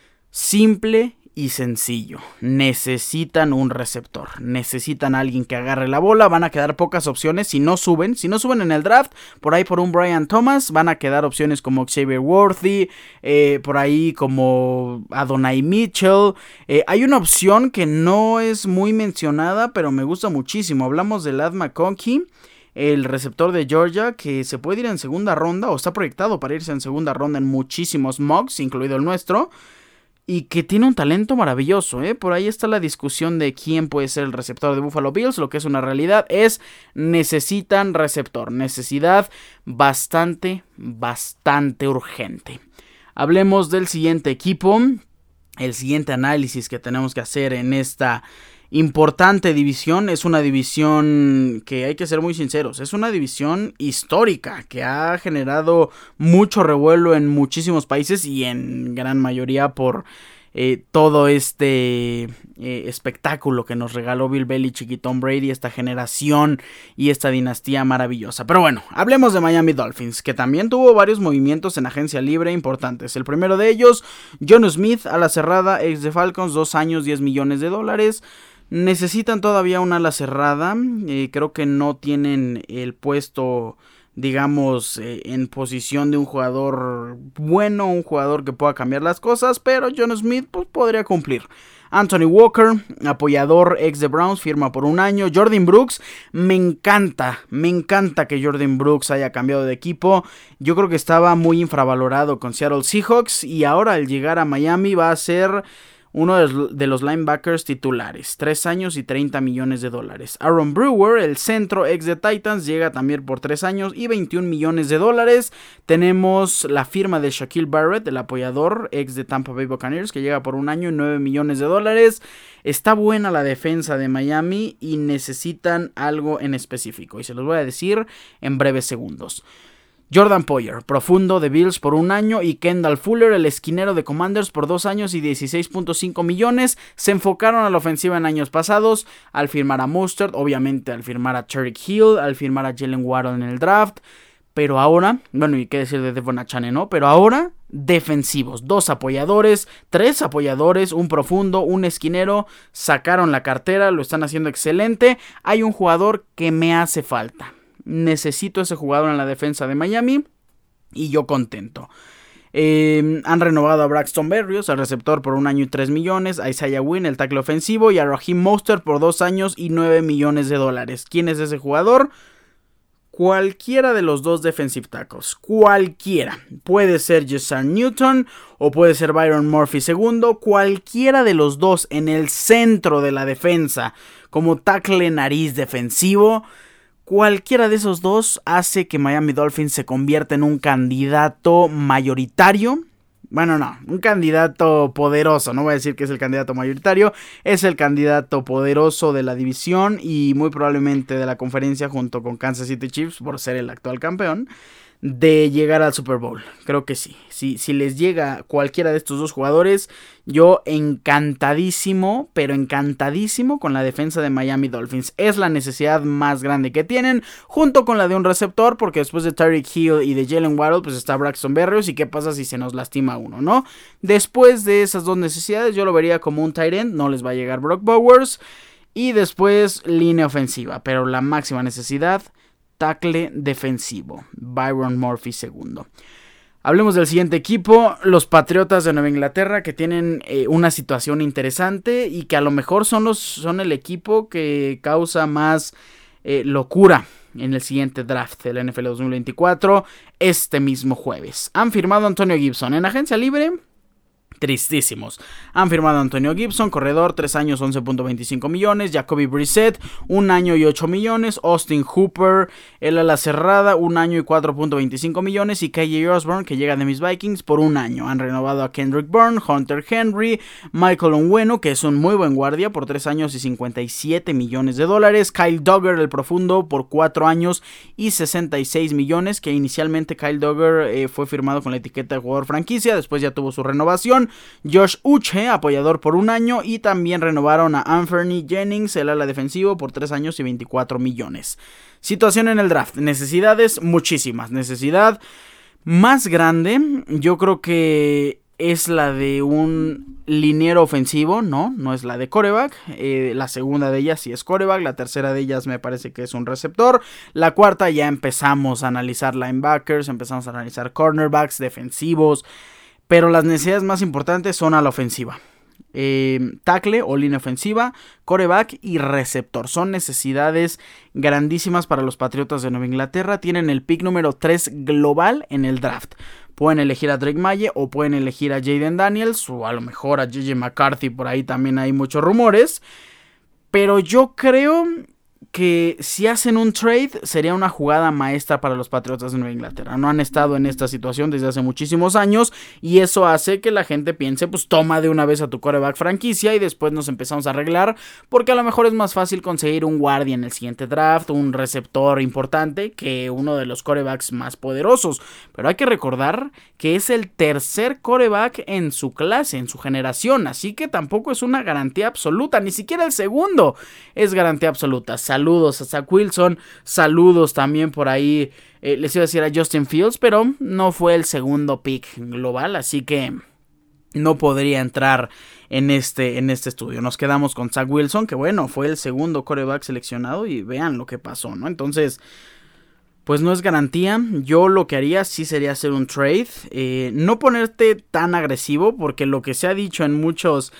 Simple y sencillo. Necesitan un receptor. Necesitan a alguien que agarre la bola. Van a quedar pocas opciones si no suben. Si no suben en el draft, por ahí por un Brian Thomas, van a quedar opciones como Xavier Worthy, eh, por ahí como Adonai Mitchell. Eh, hay una opción que no es muy mencionada, pero me gusta muchísimo. Hablamos de Ladd McConkey. el receptor de Georgia, que se puede ir en segunda ronda o está proyectado para irse en segunda ronda en muchísimos mocks, incluido el nuestro. Y que tiene un talento maravilloso, ¿eh? Por ahí está la discusión de quién puede ser el receptor de Buffalo Bills. Lo que es una realidad es, necesitan receptor. Necesidad bastante, bastante urgente. Hablemos del siguiente equipo. El siguiente análisis que tenemos que hacer en esta importante división. Es una división que hay que ser muy sinceros. Es una división histórica que ha generado mucho revuelo en muchísimos países y en gran mayoría por eh, todo este eh, espectáculo que nos regaló Bill Belichick y Tom Brady, esta generación y esta dinastía maravillosa. Pero bueno, hablemos de Miami Dolphins, que también tuvo varios movimientos en agencia libre importantes. El primero de ellos, Jonnu Smith, a la cerrada, ex de Falcons, dos años, diez millones de dólares. Necesitan todavía una ala cerrada, eh, creo que no tienen el puesto, digamos, eh, en posición de un jugador bueno, un jugador que pueda cambiar las cosas, pero Jonnu Smith pues, podría cumplir. Anthony Walker, apoyador ex de Browns, firma por un año. Jordyn Brooks, me encanta, me encanta que Jordyn Brooks haya cambiado de equipo. Yo creo que estaba muy infravalorado con Seattle Seahawks y ahora al llegar a Miami va a ser uno de los linebackers titulares, tres años y treinta millones de dólares. Aaron Brewer, el centro ex de Titans, llega también por tres años y veintiún millones de dólares. Tenemos la firma de Shaquille Barrett, el apoyador ex de Tampa Bay Buccaneers, que llega por un año y nueve millones de dólares. Está buena la defensa de Miami y necesitan algo en específico, y se los voy a decir en breves segundos. Jordan Poyer, profundo de Bills por un año, y Kendall Fuller, el esquinero de Commanders, por dos años y dieciséis punto cinco millones. Se enfocaron a la ofensiva en años pasados, al firmar a Mostert, obviamente al firmar a Tyreek Hill, al firmar a Jalen Waddle en el draft. Pero ahora, bueno, y qué decir de Devon Achane, ¿no? Pero ahora, defensivos, dos apoyadores, tres apoyadores, un profundo, un esquinero, sacaron la cartera, lo están haciendo excelente. Hay un jugador que me hace falta. Necesito ese jugador en la defensa de Miami y yo contento. Eh, han renovado a Braxton Berrios, el receptor, por un año y tres millones, a Isaiah Wynn, el tackle ofensivo, y a Raheem Mostert por dos años y nueve millones de dólares. ¿Quién es ese jugador? Cualquiera de los dos defensive tackles, cualquiera. Puede ser Jason Newton o puede ser Byron Murphy segundo, cualquiera de los dos en el centro de la defensa como tackle nariz defensivo. Cualquiera de esos dos hace que Miami Dolphins se convierta en un candidato mayoritario. Bueno, no, un candidato poderoso. No voy a decir que es el candidato mayoritario. Es el candidato poderoso de la división y muy probablemente de la conferencia, junto con Kansas City Chiefs, por ser el actual campeón, de llegar al Super Bowl. Creo que sí. Si, si les llega cualquiera de estos dos jugadores, yo encantadísimo, pero encantadísimo con la defensa de Miami Dolphins. Es la necesidad más grande que tienen, junto con la de un receptor, porque después de Tyreek Hill y de Jalen Waddle, pues está Braxton Berrios, y qué pasa si se nos lastima uno, ¿no? Después de esas dos necesidades, yo lo vería como un tight end. No les va a llegar Brock Bowers. Y después línea ofensiva, pero la máxima necesidad, tackle defensivo, Byron Murphy segundo. Hablemos del siguiente equipo, los Patriotas de Nueva Inglaterra, que tienen eh, una situación interesante y que a lo mejor son, los, son el equipo que causa más eh, locura en el siguiente draft del N F L dos mil veinticuatro, este mismo jueves. Han firmado a Antonio Gibson en agencia libre. Tristísimos. Han firmado a Antonio Gibson, corredor, tres años, once punto veinticinco millones. Jacoby Brissett, un año y ocho millones. Austin Hooper, el ala cerrada, un año y cuatro punto veinticinco millones. Y K J Osborne, que llega de mis Vikings, por un año. Han renovado a Kendrick Bourne, Hunter Henry, Michael Onwenu, que es un muy buen guardia, por tres años y cincuenta y siete millones de dólares. Kyle Duggar, el profundo, por cuatro años y sesenta y seis millones, que inicialmente Kyle Duggar eh, fue firmado con la etiqueta de jugador franquicia, después ya tuvo su renovación. Josh Uche, apoyador, por un año, y también renovaron a Anthony Jennings, el ala defensivo, por tres años y veinticuatro millones. Situación en el draft, necesidades muchísimas. Necesidad más grande, yo creo que es la de un liniero ofensivo, no, no es la de quarterback. Eh, la segunda de ellas sí es quarterback, la tercera de ellas me parece que es un receptor. La cuarta ya empezamos a analizar linebackers, empezamos a analizar cornerbacks, defensivos. Pero las necesidades más importantes son a la ofensiva. eh, tackle o línea ofensiva, quarterback y receptor. Son necesidades grandísimas para los Patriotas de Nueva Inglaterra. Tienen el pick número tres global en el draft. Pueden elegir a Drake Maye o pueden elegir a Jaden Daniels o a lo mejor a J J McCarthy. Por ahí también hay muchos rumores. Pero yo creo que si hacen un trade sería una jugada maestra para los Patriotas de Nueva Inglaterra. No han estado en esta situación desde hace muchísimos años y eso hace que la gente piense, pues toma de una vez a tu quarterback franquicia y después nos empezamos a arreglar, porque a lo mejor es más fácil conseguir un guardia en el siguiente draft, un receptor importante, que uno de los quarterbacks más poderosos. Pero hay que recordar que es el tercer quarterback en su clase, en su generación, así que tampoco es una garantía absoluta, ni siquiera el segundo es garantía absoluta. Saludos a Zach Wilson, saludos también por ahí, eh, les iba a decir a Justin Fields, pero no fue el segundo pick global, así que no podría entrar en este, en este estudio. Nos quedamos con Zach Wilson, que bueno, fue el segundo quarterback seleccionado y vean lo que pasó, ¿no? Entonces, pues no es garantía. Yo lo que haría sí sería hacer un trade, eh, no ponerte tan agresivo, porque lo que se ha dicho en muchos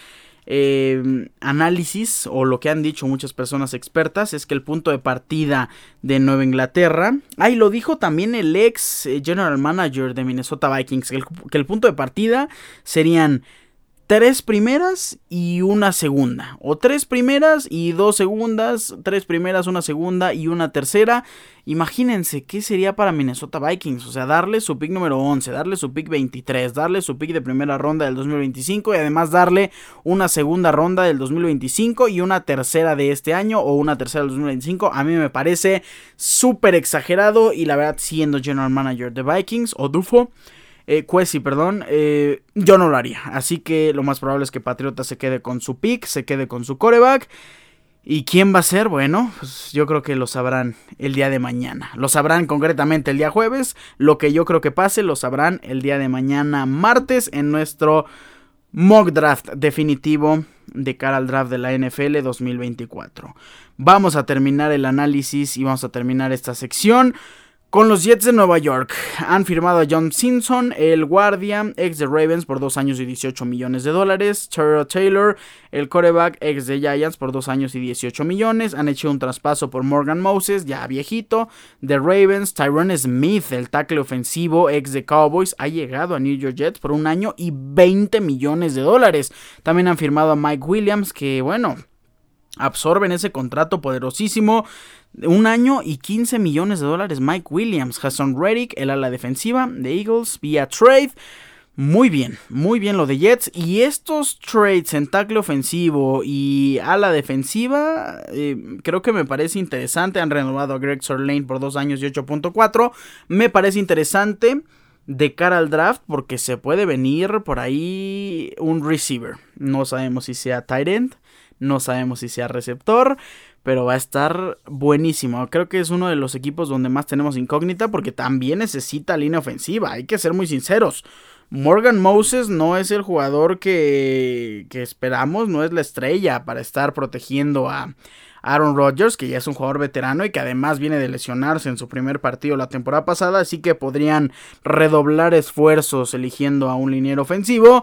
Eh, análisis o lo que han dicho muchas personas expertas es que el punto de partida de Nueva Inglaterra, ahí lo dijo también el ex general manager de Minnesota Vikings, que el, que el punto de partida serían tres primeras y una segunda, o tres primeras y dos segundas, tres primeras, una segunda y una tercera. Imagínense qué sería para Minnesota Vikings, o sea, darle su pick número once, darle su pick veintitrés, darle su pick de primera ronda del dos mil veinticinco y además darle una segunda ronda del dos mil veinticinco y una tercera de este año o una tercera del dos mil veinticinco. A mí me parece súper exagerado y la verdad, siendo general manager de Vikings o Dufo, Eh, Kwesi, perdón, eh, yo no lo haría. Así que lo más probable es que Patriota se quede con su pick, se quede con su quarterback. ¿Y quién va a ser? Bueno, pues yo creo que lo sabrán el día de mañana. Lo sabrán concretamente el día jueves. Lo que yo creo que pase lo sabrán el día de mañana martes en nuestro mock draft definitivo de cara al draft de la N F L dos mil veinticuatro. Vamos a terminar el análisis y vamos a terminar esta sección con los Jets de Nueva York. Han firmado a John Simpson, el guardia, ex de Ravens, por dos años y dieciocho millones de dólares. Tyrod Taylor, el quarterback, ex de Giants, por dos años y dieciocho millones. Han hecho un traspaso por Morgan Moses, ya viejito, de Ravens. Tyron Smith, el tackle ofensivo, ex de Cowboys, ha llegado a New York Jets por un año y veinte millones de dólares. También han firmado a Mike Williams, que bueno, absorben ese contrato poderosísimo. Un año y quince millones de dólares Mike Williams. Haason Reddick, el ala defensiva de Eagles, vía trade. Muy bien, muy bien lo de Jets. Y estos trades en tackle ofensivo y ala defensiva, eh, creo que me parece interesante. Han renovado a Greg Sörlein por dos años y ocho punto cuatro. Me parece interesante de cara al draft porque se puede venir por ahí un receiver. No sabemos si sea tight end, no sabemos si sea receptor, pero va a estar buenísimo. Creo que es uno de los equipos donde más tenemos incógnita porque también necesita línea ofensiva. Hay que ser muy sinceros. Morgan Moses no es el jugador que, que esperamos, no es la estrella para estar protegiendo a Aaron Rodgers, que ya es un jugador veterano y que además viene de lesionarse en su primer partido la temporada pasada, así que podrían redoblar esfuerzos eligiendo a un liniero ofensivo.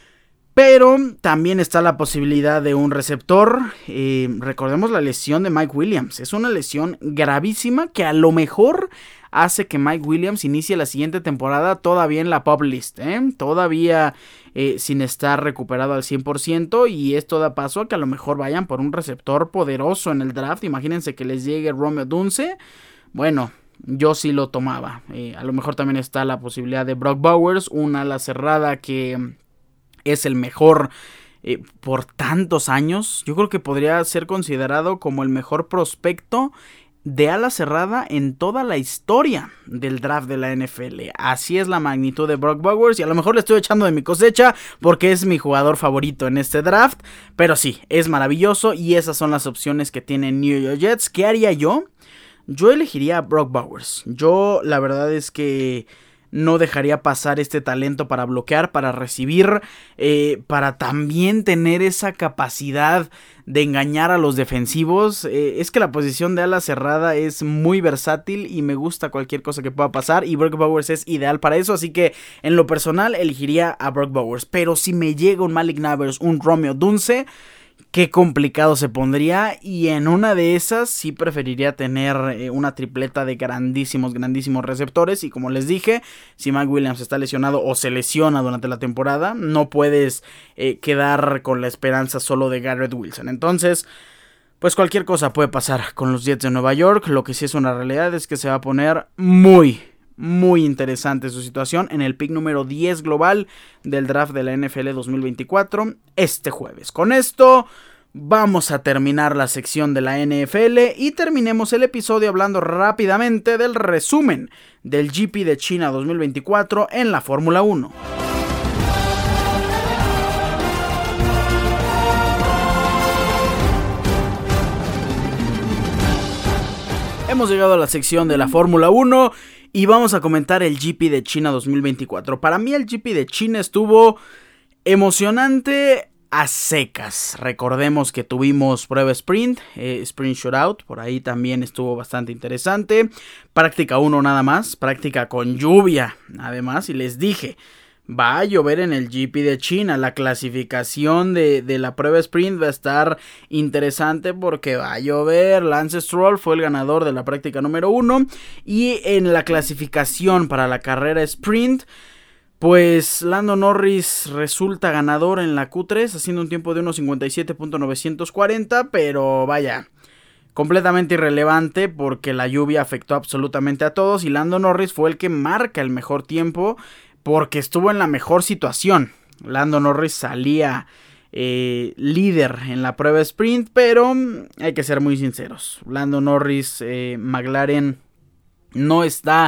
Pero también está la posibilidad de un receptor. Eh, recordemos la lesión de Mike Williams. Es una lesión gravísima que a lo mejor hace que Mike Williams inicie la siguiente temporada todavía en la PUP list, ¿eh? Todavía eh, sin estar recuperado al cien por ciento. Y esto da paso a que a lo mejor vayan por un receptor poderoso en el draft. Imagínense que les llegue Romeo Dunce. Bueno, yo sí lo tomaba. Eh, a lo mejor también está la posibilidad de Brock Bowers, una ala cerrada que es el mejor eh, por tantos años. Yo creo que podría ser considerado como el mejor prospecto de ala cerrada en toda la historia del draft de la N F L. Así es la magnitud de Brock Bowers y a lo mejor le estoy echando de mi cosecha porque es mi jugador favorito en este draft, pero sí, es maravilloso y esas son las opciones que tienen New York Jets. ¿Qué haría yo? Yo elegiría a Brock Bowers. Yo la verdad es que no dejaría pasar este talento para bloquear, para recibir, eh, para también tener esa capacidad de engañar a los defensivos. Eh, es que la posición de ala cerrada es muy versátil y me gusta cualquier cosa que pueda pasar, y Brock Bowers es ideal para eso, así que en lo personal elegiría a Brock Bowers. Pero si me llega un Malik Nabers, un Romeo Dunce, qué complicado se pondría, y en una de esas sí preferiría tener eh, una tripleta de grandísimos, grandísimos receptores. Y como les dije, si Mike Williams está lesionado o se lesiona durante la temporada, no puedes eh, quedar con la esperanza solo de Garrett Wilson. Entonces, pues cualquier cosa puede pasar con los Jets de Nueva York. Lo que sí es una realidad es que se va a poner muy, muy interesante su situación en el pick número diez global del draft de la N F L dos mil veinticuatro este jueves. Con esto vamos a terminar la sección de la N F L y terminemos el episodio hablando rápidamente del resumen del G P de China dos mil veinticuatro en la Fórmula uno. Hemos llegado a la sección de la Fórmula uno y vamos a comentar el G P de China dos mil veinticuatro. Para mí el G P de China estuvo emocionante a secas. Recordemos que tuvimos prueba sprint, eh, sprint shootout, por ahí también estuvo bastante interesante. Práctica uno nada más, práctica con lluvia además, y les dije, va a llover en el G P de China. La clasificación de, de la prueba sprint va a estar interesante porque va a llover. Lance Stroll fue el ganador de la práctica número uno. Y en la clasificación para la carrera sprint, pues Lando Norris resulta ganador en la Q tres, haciendo un tiempo de uno cincuenta y siete punto novecientos cuarenta, pero vaya, completamente irrelevante porque la lluvia afectó absolutamente a todos y Lando Norris fue el que marca el mejor tiempo porque estuvo en la mejor situación. Lando Norris salía eh, líder en la prueba sprint, pero hay que ser muy sinceros. Lando Norris, eh, McLaren no está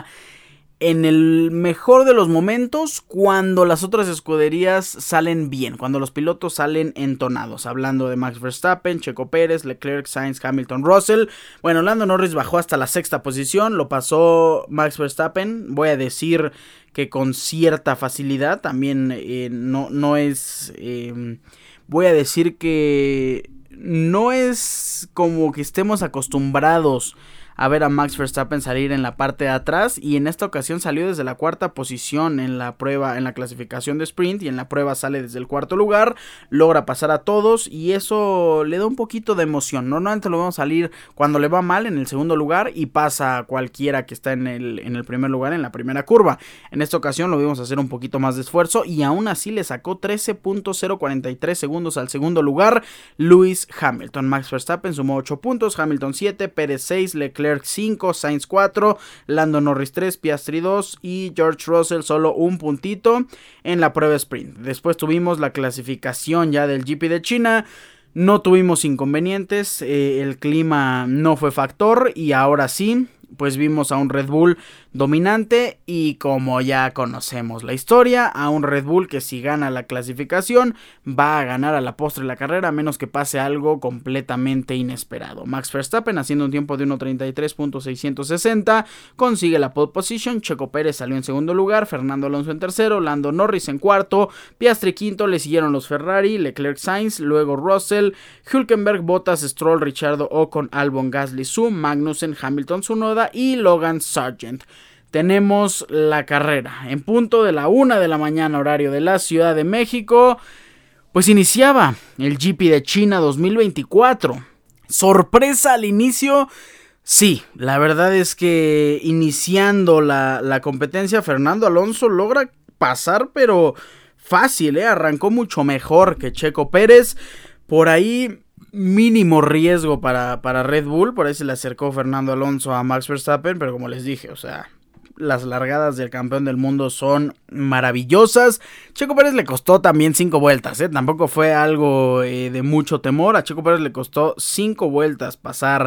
en el mejor de los momentos cuando las otras escuderías salen bien, cuando los pilotos salen entonados. Hablando de Max Verstappen, Checo Pérez, Leclerc, Sainz, Hamilton, Russell. Bueno, Lando Norris bajó hasta la sexta posición, lo pasó Max Verstappen. Voy a decir que con cierta facilidad, también eh, no, no es... Eh, voy a decir que no es como que estemos acostumbrados a ver a Max Verstappen salir en la parte de atrás, y en esta ocasión salió desde la cuarta posición en la prueba, en la clasificación de sprint, y en la prueba sale desde el cuarto lugar, logra pasar a todos y eso le da un poquito de emoción. Normalmente lo vemos salir cuando le va mal en el segundo lugar y pasa a cualquiera que está en el, en el primer lugar en la primera curva. En esta ocasión lo vimos hacer un poquito más de esfuerzo y aún así le sacó trece punto cero cuarenta y tres segundos al segundo lugar Lewis Hamilton. Max Verstappen sumó ocho puntos, Hamilton siete, Pérez seis, Leclerc cinco, Sainz cuatro, Lando Norris tres, Piastri dos y George Russell solo un puntito en la prueba sprint. Después tuvimos la clasificación ya del G P de China. No tuvimos inconvenientes, eh, el clima no fue factor y ahora sí, pues vimos a un Red Bull dominante y como ya conocemos la historia, a un Red Bull que si gana la clasificación va a ganar a la postre la carrera, a menos que pase algo completamente inesperado. Max Verstappen haciendo un tiempo de uno treinta y tres punto seiscientos sesenta consigue la pole position, Checo Pérez salió en segundo lugar, Fernando Alonso en tercero, Lando Norris en cuarto, Piastri quinto, le siguieron los Ferrari, Leclerc, Sainz, luego Russell, Hülkenberg, Bottas, Stroll, Ricciardo, Ocon, Albon, Gasly, Su, Magnussen, Hamilton, Tsunoda y Logan Sargent. Tenemos la carrera en punto de la una de la mañana horario de la Ciudad de México. Pues iniciaba el G P de China dos mil veinticuatro. ¿Sorpresa al inicio? Sí, la verdad es que iniciando la, la competencia, Fernando Alonso logra pasar, pero fácil, ¿eh? Arrancó mucho mejor que Checo Pérez. Por ahí mínimo riesgo para, para Red Bull, por ahí se le acercó Fernando Alonso a Max Verstappen, pero como les dije, o sea, las largadas del campeón del mundo son maravillosas. Checo Pérez le costó también cinco vueltas, ¿eh? Tampoco fue algo eh, de mucho temor. A Checo Pérez le costó cinco vueltas pasar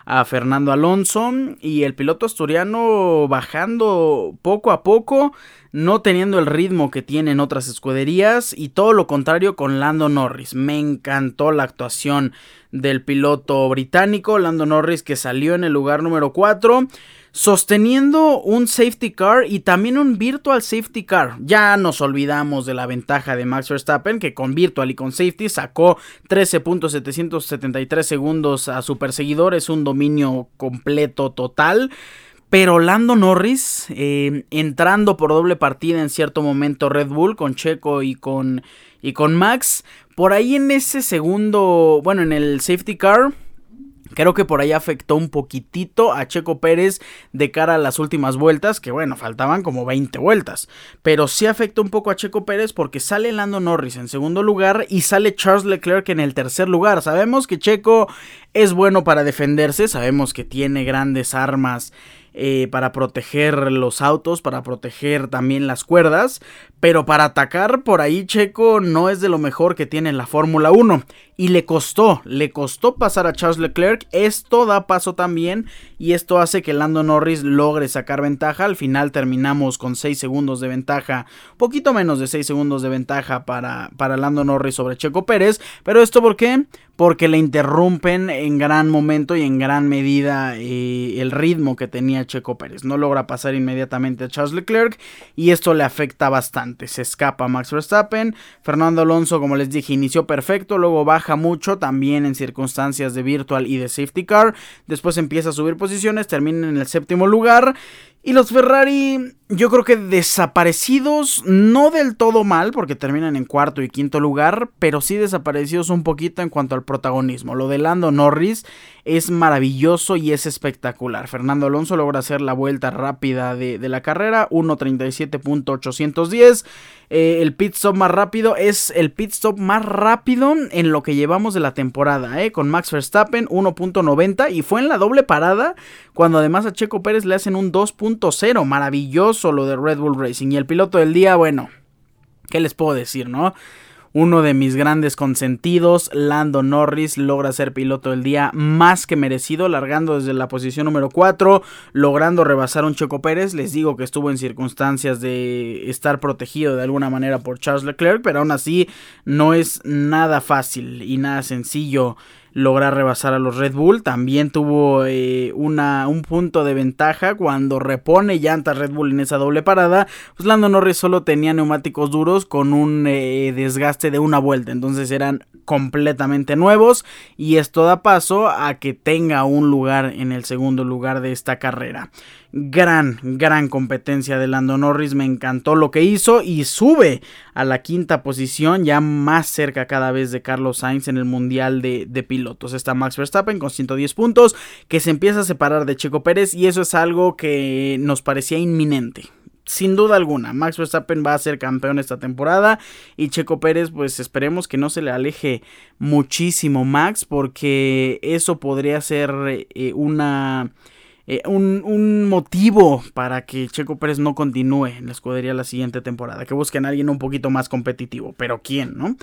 a Fernando Alonso, y el piloto asturiano bajando poco a poco, no teniendo el ritmo que tienen otras escuderías, y todo lo contrario con Lando Norris. Me encantó la actuación del piloto británico, Lando Norris, que salió en el lugar número cuatro, sosteniendo un safety car y también un virtual safety car. Ya nos olvidamos de la ventaja de Max Verstappen, que con virtual y con safety sacó trece punto setecientos setenta y tres segundos a su perseguidor. Es un dominio completo, total. Pero Lando Norris, eh, entrando por doble partida en cierto momento Red Bull, con Checo y con, y con Max, por ahí en ese segundo, bueno, en el safety car, creo que por ahí afectó un poquitito a Checo Pérez de cara a las últimas vueltas, que bueno, faltaban como veinte vueltas, pero sí afectó un poco a Checo Pérez porque sale Lando Norris en segundo lugar y sale Charles Leclerc en el tercer lugar. Sabemos que Checo es bueno para defenderse, sabemos que tiene grandes armas Eh, para proteger los autos, para proteger también las cuerdas, pero para atacar por ahí Checo no es de lo mejor que tiene en la Fórmula uno, y le costó, le costó pasar a Charles Leclerc. Esto da paso también, y esto hace que Lando Norris logre sacar ventaja. Al final terminamos con seis segundos de ventaja, poquito menos de seis segundos de ventaja para, para Lando Norris sobre Checo Pérez, pero esto ¿por qué? Porque le interrumpen en gran momento y en gran medida eh, el ritmo que tenía Checo Pérez. No logra pasar inmediatamente a Charles Leclerc y esto le afecta bastante. Se escapa Max Verstappen. Fernando Alonso, como les dije, inició perfecto, luego baja mucho, también en circunstancias de virtual y de safety car. Después empieza a subir posiciones, termina en el séptimo lugar. Y los Ferrari, yo creo que desaparecidos, no del todo mal, porque terminan en cuarto y quinto lugar, pero sí desaparecidos un poquito en cuanto al protagonismo. Lo de Lando Norris es maravilloso y es espectacular. Fernando Alonso logra hacer la vuelta rápida de, de la carrera, uno treinta y siete punto ochocientos diez. Eh, el pit stop más rápido es el pit stop más rápido en lo que llevamos de la temporada, eh, con Max Verstappen uno punto noventa, y fue en la doble parada cuando además a Checo Pérez le hacen un dos punto cero. Maravilloso lo de Red Bull Racing. Y el piloto del día, bueno, ¿qué les puedo decir, no? Uno de mis grandes consentidos, Lando Norris, logra ser piloto del día más que merecido, largando desde la posición número cuatro, logrando rebasar a un Checo Pérez. Les digo que estuvo en circunstancias de estar protegido de alguna manera por Charles Leclerc, pero aún así no es nada fácil y nada sencillo lograr rebasar a los Red Bull. También tuvo eh, una, un punto de ventaja cuando repone llantas Red Bull en esa doble parada. Pues Lando Norris solo tenía neumáticos duros con un eh, desgaste de una vuelta, entonces eran completamente nuevos, y esto da paso a que tenga un lugar en el segundo lugar de esta carrera. Gran, gran competencia de Lando Norris, me encantó lo que hizo y sube a la quinta posición, ya más cerca cada vez de Carlos Sainz en el mundial de, de pilotos. Está Max Verstappen con ciento diez puntos, que se empieza a separar de Checo Pérez, y eso es algo que nos parecía inminente. Sin duda alguna, Max Verstappen va a ser campeón esta temporada, y Checo Pérez, pues esperemos que no se le aleje muchísimo Max, porque eso podría ser eh, una... Eh, un, un motivo para que Checo Pérez no continúe en la escudería la siguiente temporada, que busquen a alguien un poquito más competitivo, pero ¿quién, no?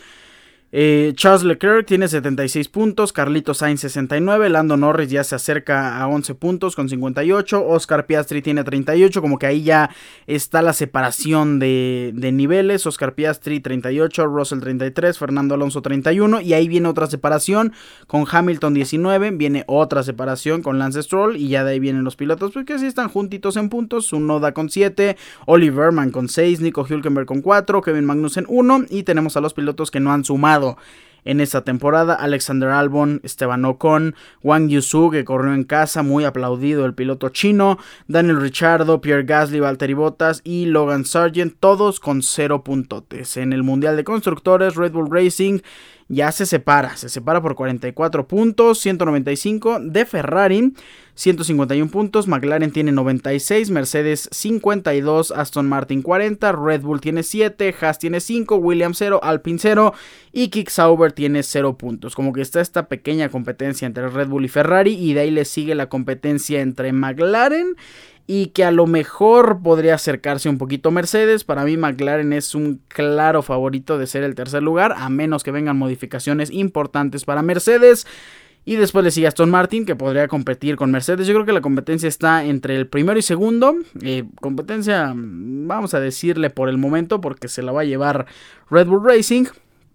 Eh, Charles Leclerc tiene setenta y seis puntos, Carlitos Sainz sesenta y nueve, Lando Norris ya se acerca a once puntos con cincuenta y ocho, Oscar Piastri tiene treinta y ocho, como que ahí ya está la separación de, de niveles. Oscar Piastri treinta y ocho, Russell treinta y tres, Fernando Alonso treinta y uno, y ahí viene otra separación con Hamilton diecinueve, viene otra separación con Lance Stroll, y ya de ahí vienen los pilotos porque sí están juntitos en puntos. Tsunoda con siete, Oliver Verman con seis, Nico Hülkenberg con cuatro, Kevin Magnussen uno, y tenemos a los pilotos que no han sumado en esta temporada: Alexander Albon, Esteban Ocon, Wang Yusu, que corrió en casa, muy aplaudido el piloto chino, Daniel Ricciardo, Pierre Gasly, Valtteri Bottas y Logan Sargent, todos con cero puntotes. En el Mundial de Constructores, Red Bull Racing ya se separa, se separa por cuarenta y cuatro puntos, ciento noventa y cinco de Ferrari, ciento cincuenta y uno puntos, McLaren tiene noventa y seis, Mercedes cincuenta y dos, Aston Martin cuarenta, Red Bull tiene siete, Haas tiene cinco, Williams cero, Alpine cero y Kick Sauber tiene cero puntos. Como que está esta pequeña competencia entre Red Bull y Ferrari, y de ahí le sigue la competencia entre McLaren, y que a lo mejor podría acercarse un poquito Mercedes. Para mí McLaren es un claro favorito de ser el tercer lugar, a menos que vengan modificaciones importantes para Mercedes. Y después le sigue Aston Martin, que podría competir con Mercedes. Yo creo que la competencia está entre el primero y segundo. Eh, competencia, vamos a decirle por el momento, porque se la va a llevar Red Bull Racing.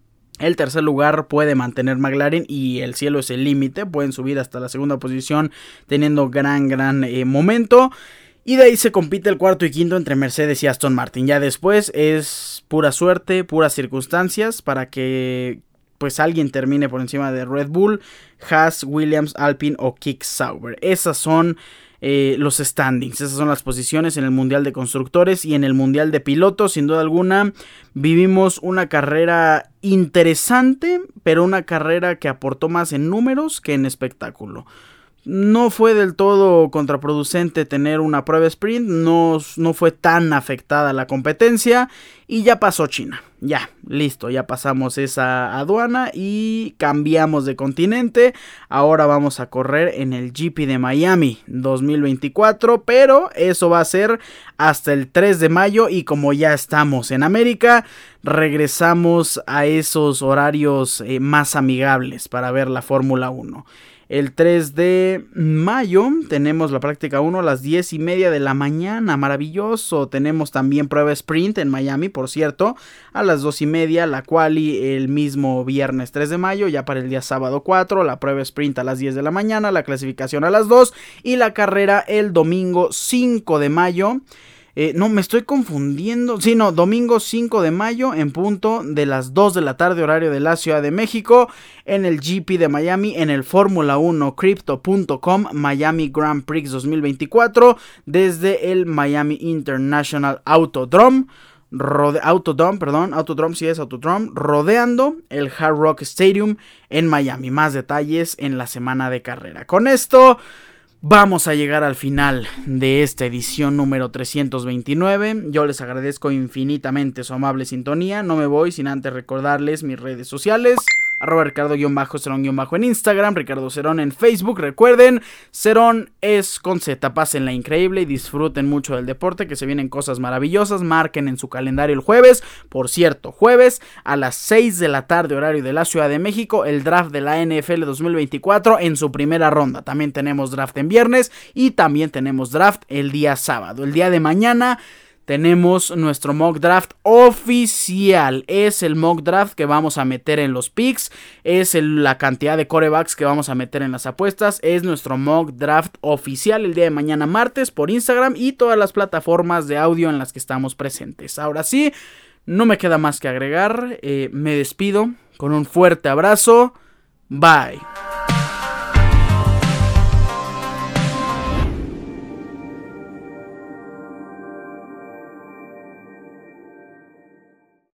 El tercer lugar puede mantener McLaren y el cielo es el límite. Pueden subir hasta la segunda posición teniendo gran, gran eh, momento. Y de ahí se compite el cuarto y quinto entre Mercedes y Aston Martin. Ya después es pura suerte, puras circunstancias para que pues alguien termine por encima de Red Bull, Haas, Williams, Alpine o Kick Sauber. Esas son eh, los standings, esas son las posiciones en el Mundial de Constructores y en el Mundial de Pilotos. Sin duda alguna vivimos una carrera interesante, pero una carrera que aportó más en números que en espectáculo. No fue del todo contraproducente tener una prueba sprint, no, no fue tan afectada la competencia y ya pasó China. Ya, listo, ya pasamos esa aduana y cambiamos de continente. Ahora vamos a correr en el G P de Miami dos mil veinticuatro, pero eso va a ser hasta el tres de mayo y como ya estamos en América, regresamos a esos horarios eh, más amigables para ver la Fórmula uno. El tres de mayo tenemos la práctica uno a las diez y media de la mañana, maravilloso. Tenemos también prueba sprint en Miami, por cierto, a las dos y media, la quali el mismo viernes tres de mayo, ya para el día sábado cuatro, la prueba sprint a las diez de la mañana, la clasificación a las dos y la carrera el domingo cinco de mayo. Eh, no, me estoy confundiendo. Sí, no, domingo cinco de mayo en punto de las dos de la tarde, horario de la Ciudad de México, en el G P de Miami, en el Fórmula uno Crypto punto com Miami Grand Prix dos mil veinticuatro, desde el Miami International Autodrome. Rode- Autodrome, perdón, Autodrome, sí es Autodrome, rodeando el Hard Rock Stadium en Miami. Más detalles en la semana de carrera. Con esto vamos a llegar al final de esta edición número trescientos veintinueve. Yo les agradezco infinitamente su amable sintonía. No me voy sin antes recordarles mis redes sociales. Arroba Ricardo-Cerón- en Instagram, Ricardo Cerón en Facebook. Recuerden, Cerón es con Z. Pásenla increíble y disfruten mucho del deporte, que se vienen cosas maravillosas. Marquen en su calendario el jueves. Por cierto, jueves a las seis de la tarde, horario de la Ciudad de México, el draft de la N F L dos mil veinticuatro en su primera ronda. También tenemos draft en viernes y también tenemos draft el día sábado. El día de mañana tenemos nuestro mock draft oficial. Es el mock draft que vamos a meter en los picks. Es el, la cantidad de quarterbacks que vamos a meter en las apuestas. Es nuestro mock draft oficial el día de mañana martes por Instagram y todas las plataformas de audio en las que estamos presentes. Ahora sí, no me queda más que agregar. Eh, me despido con un fuerte abrazo. Bye.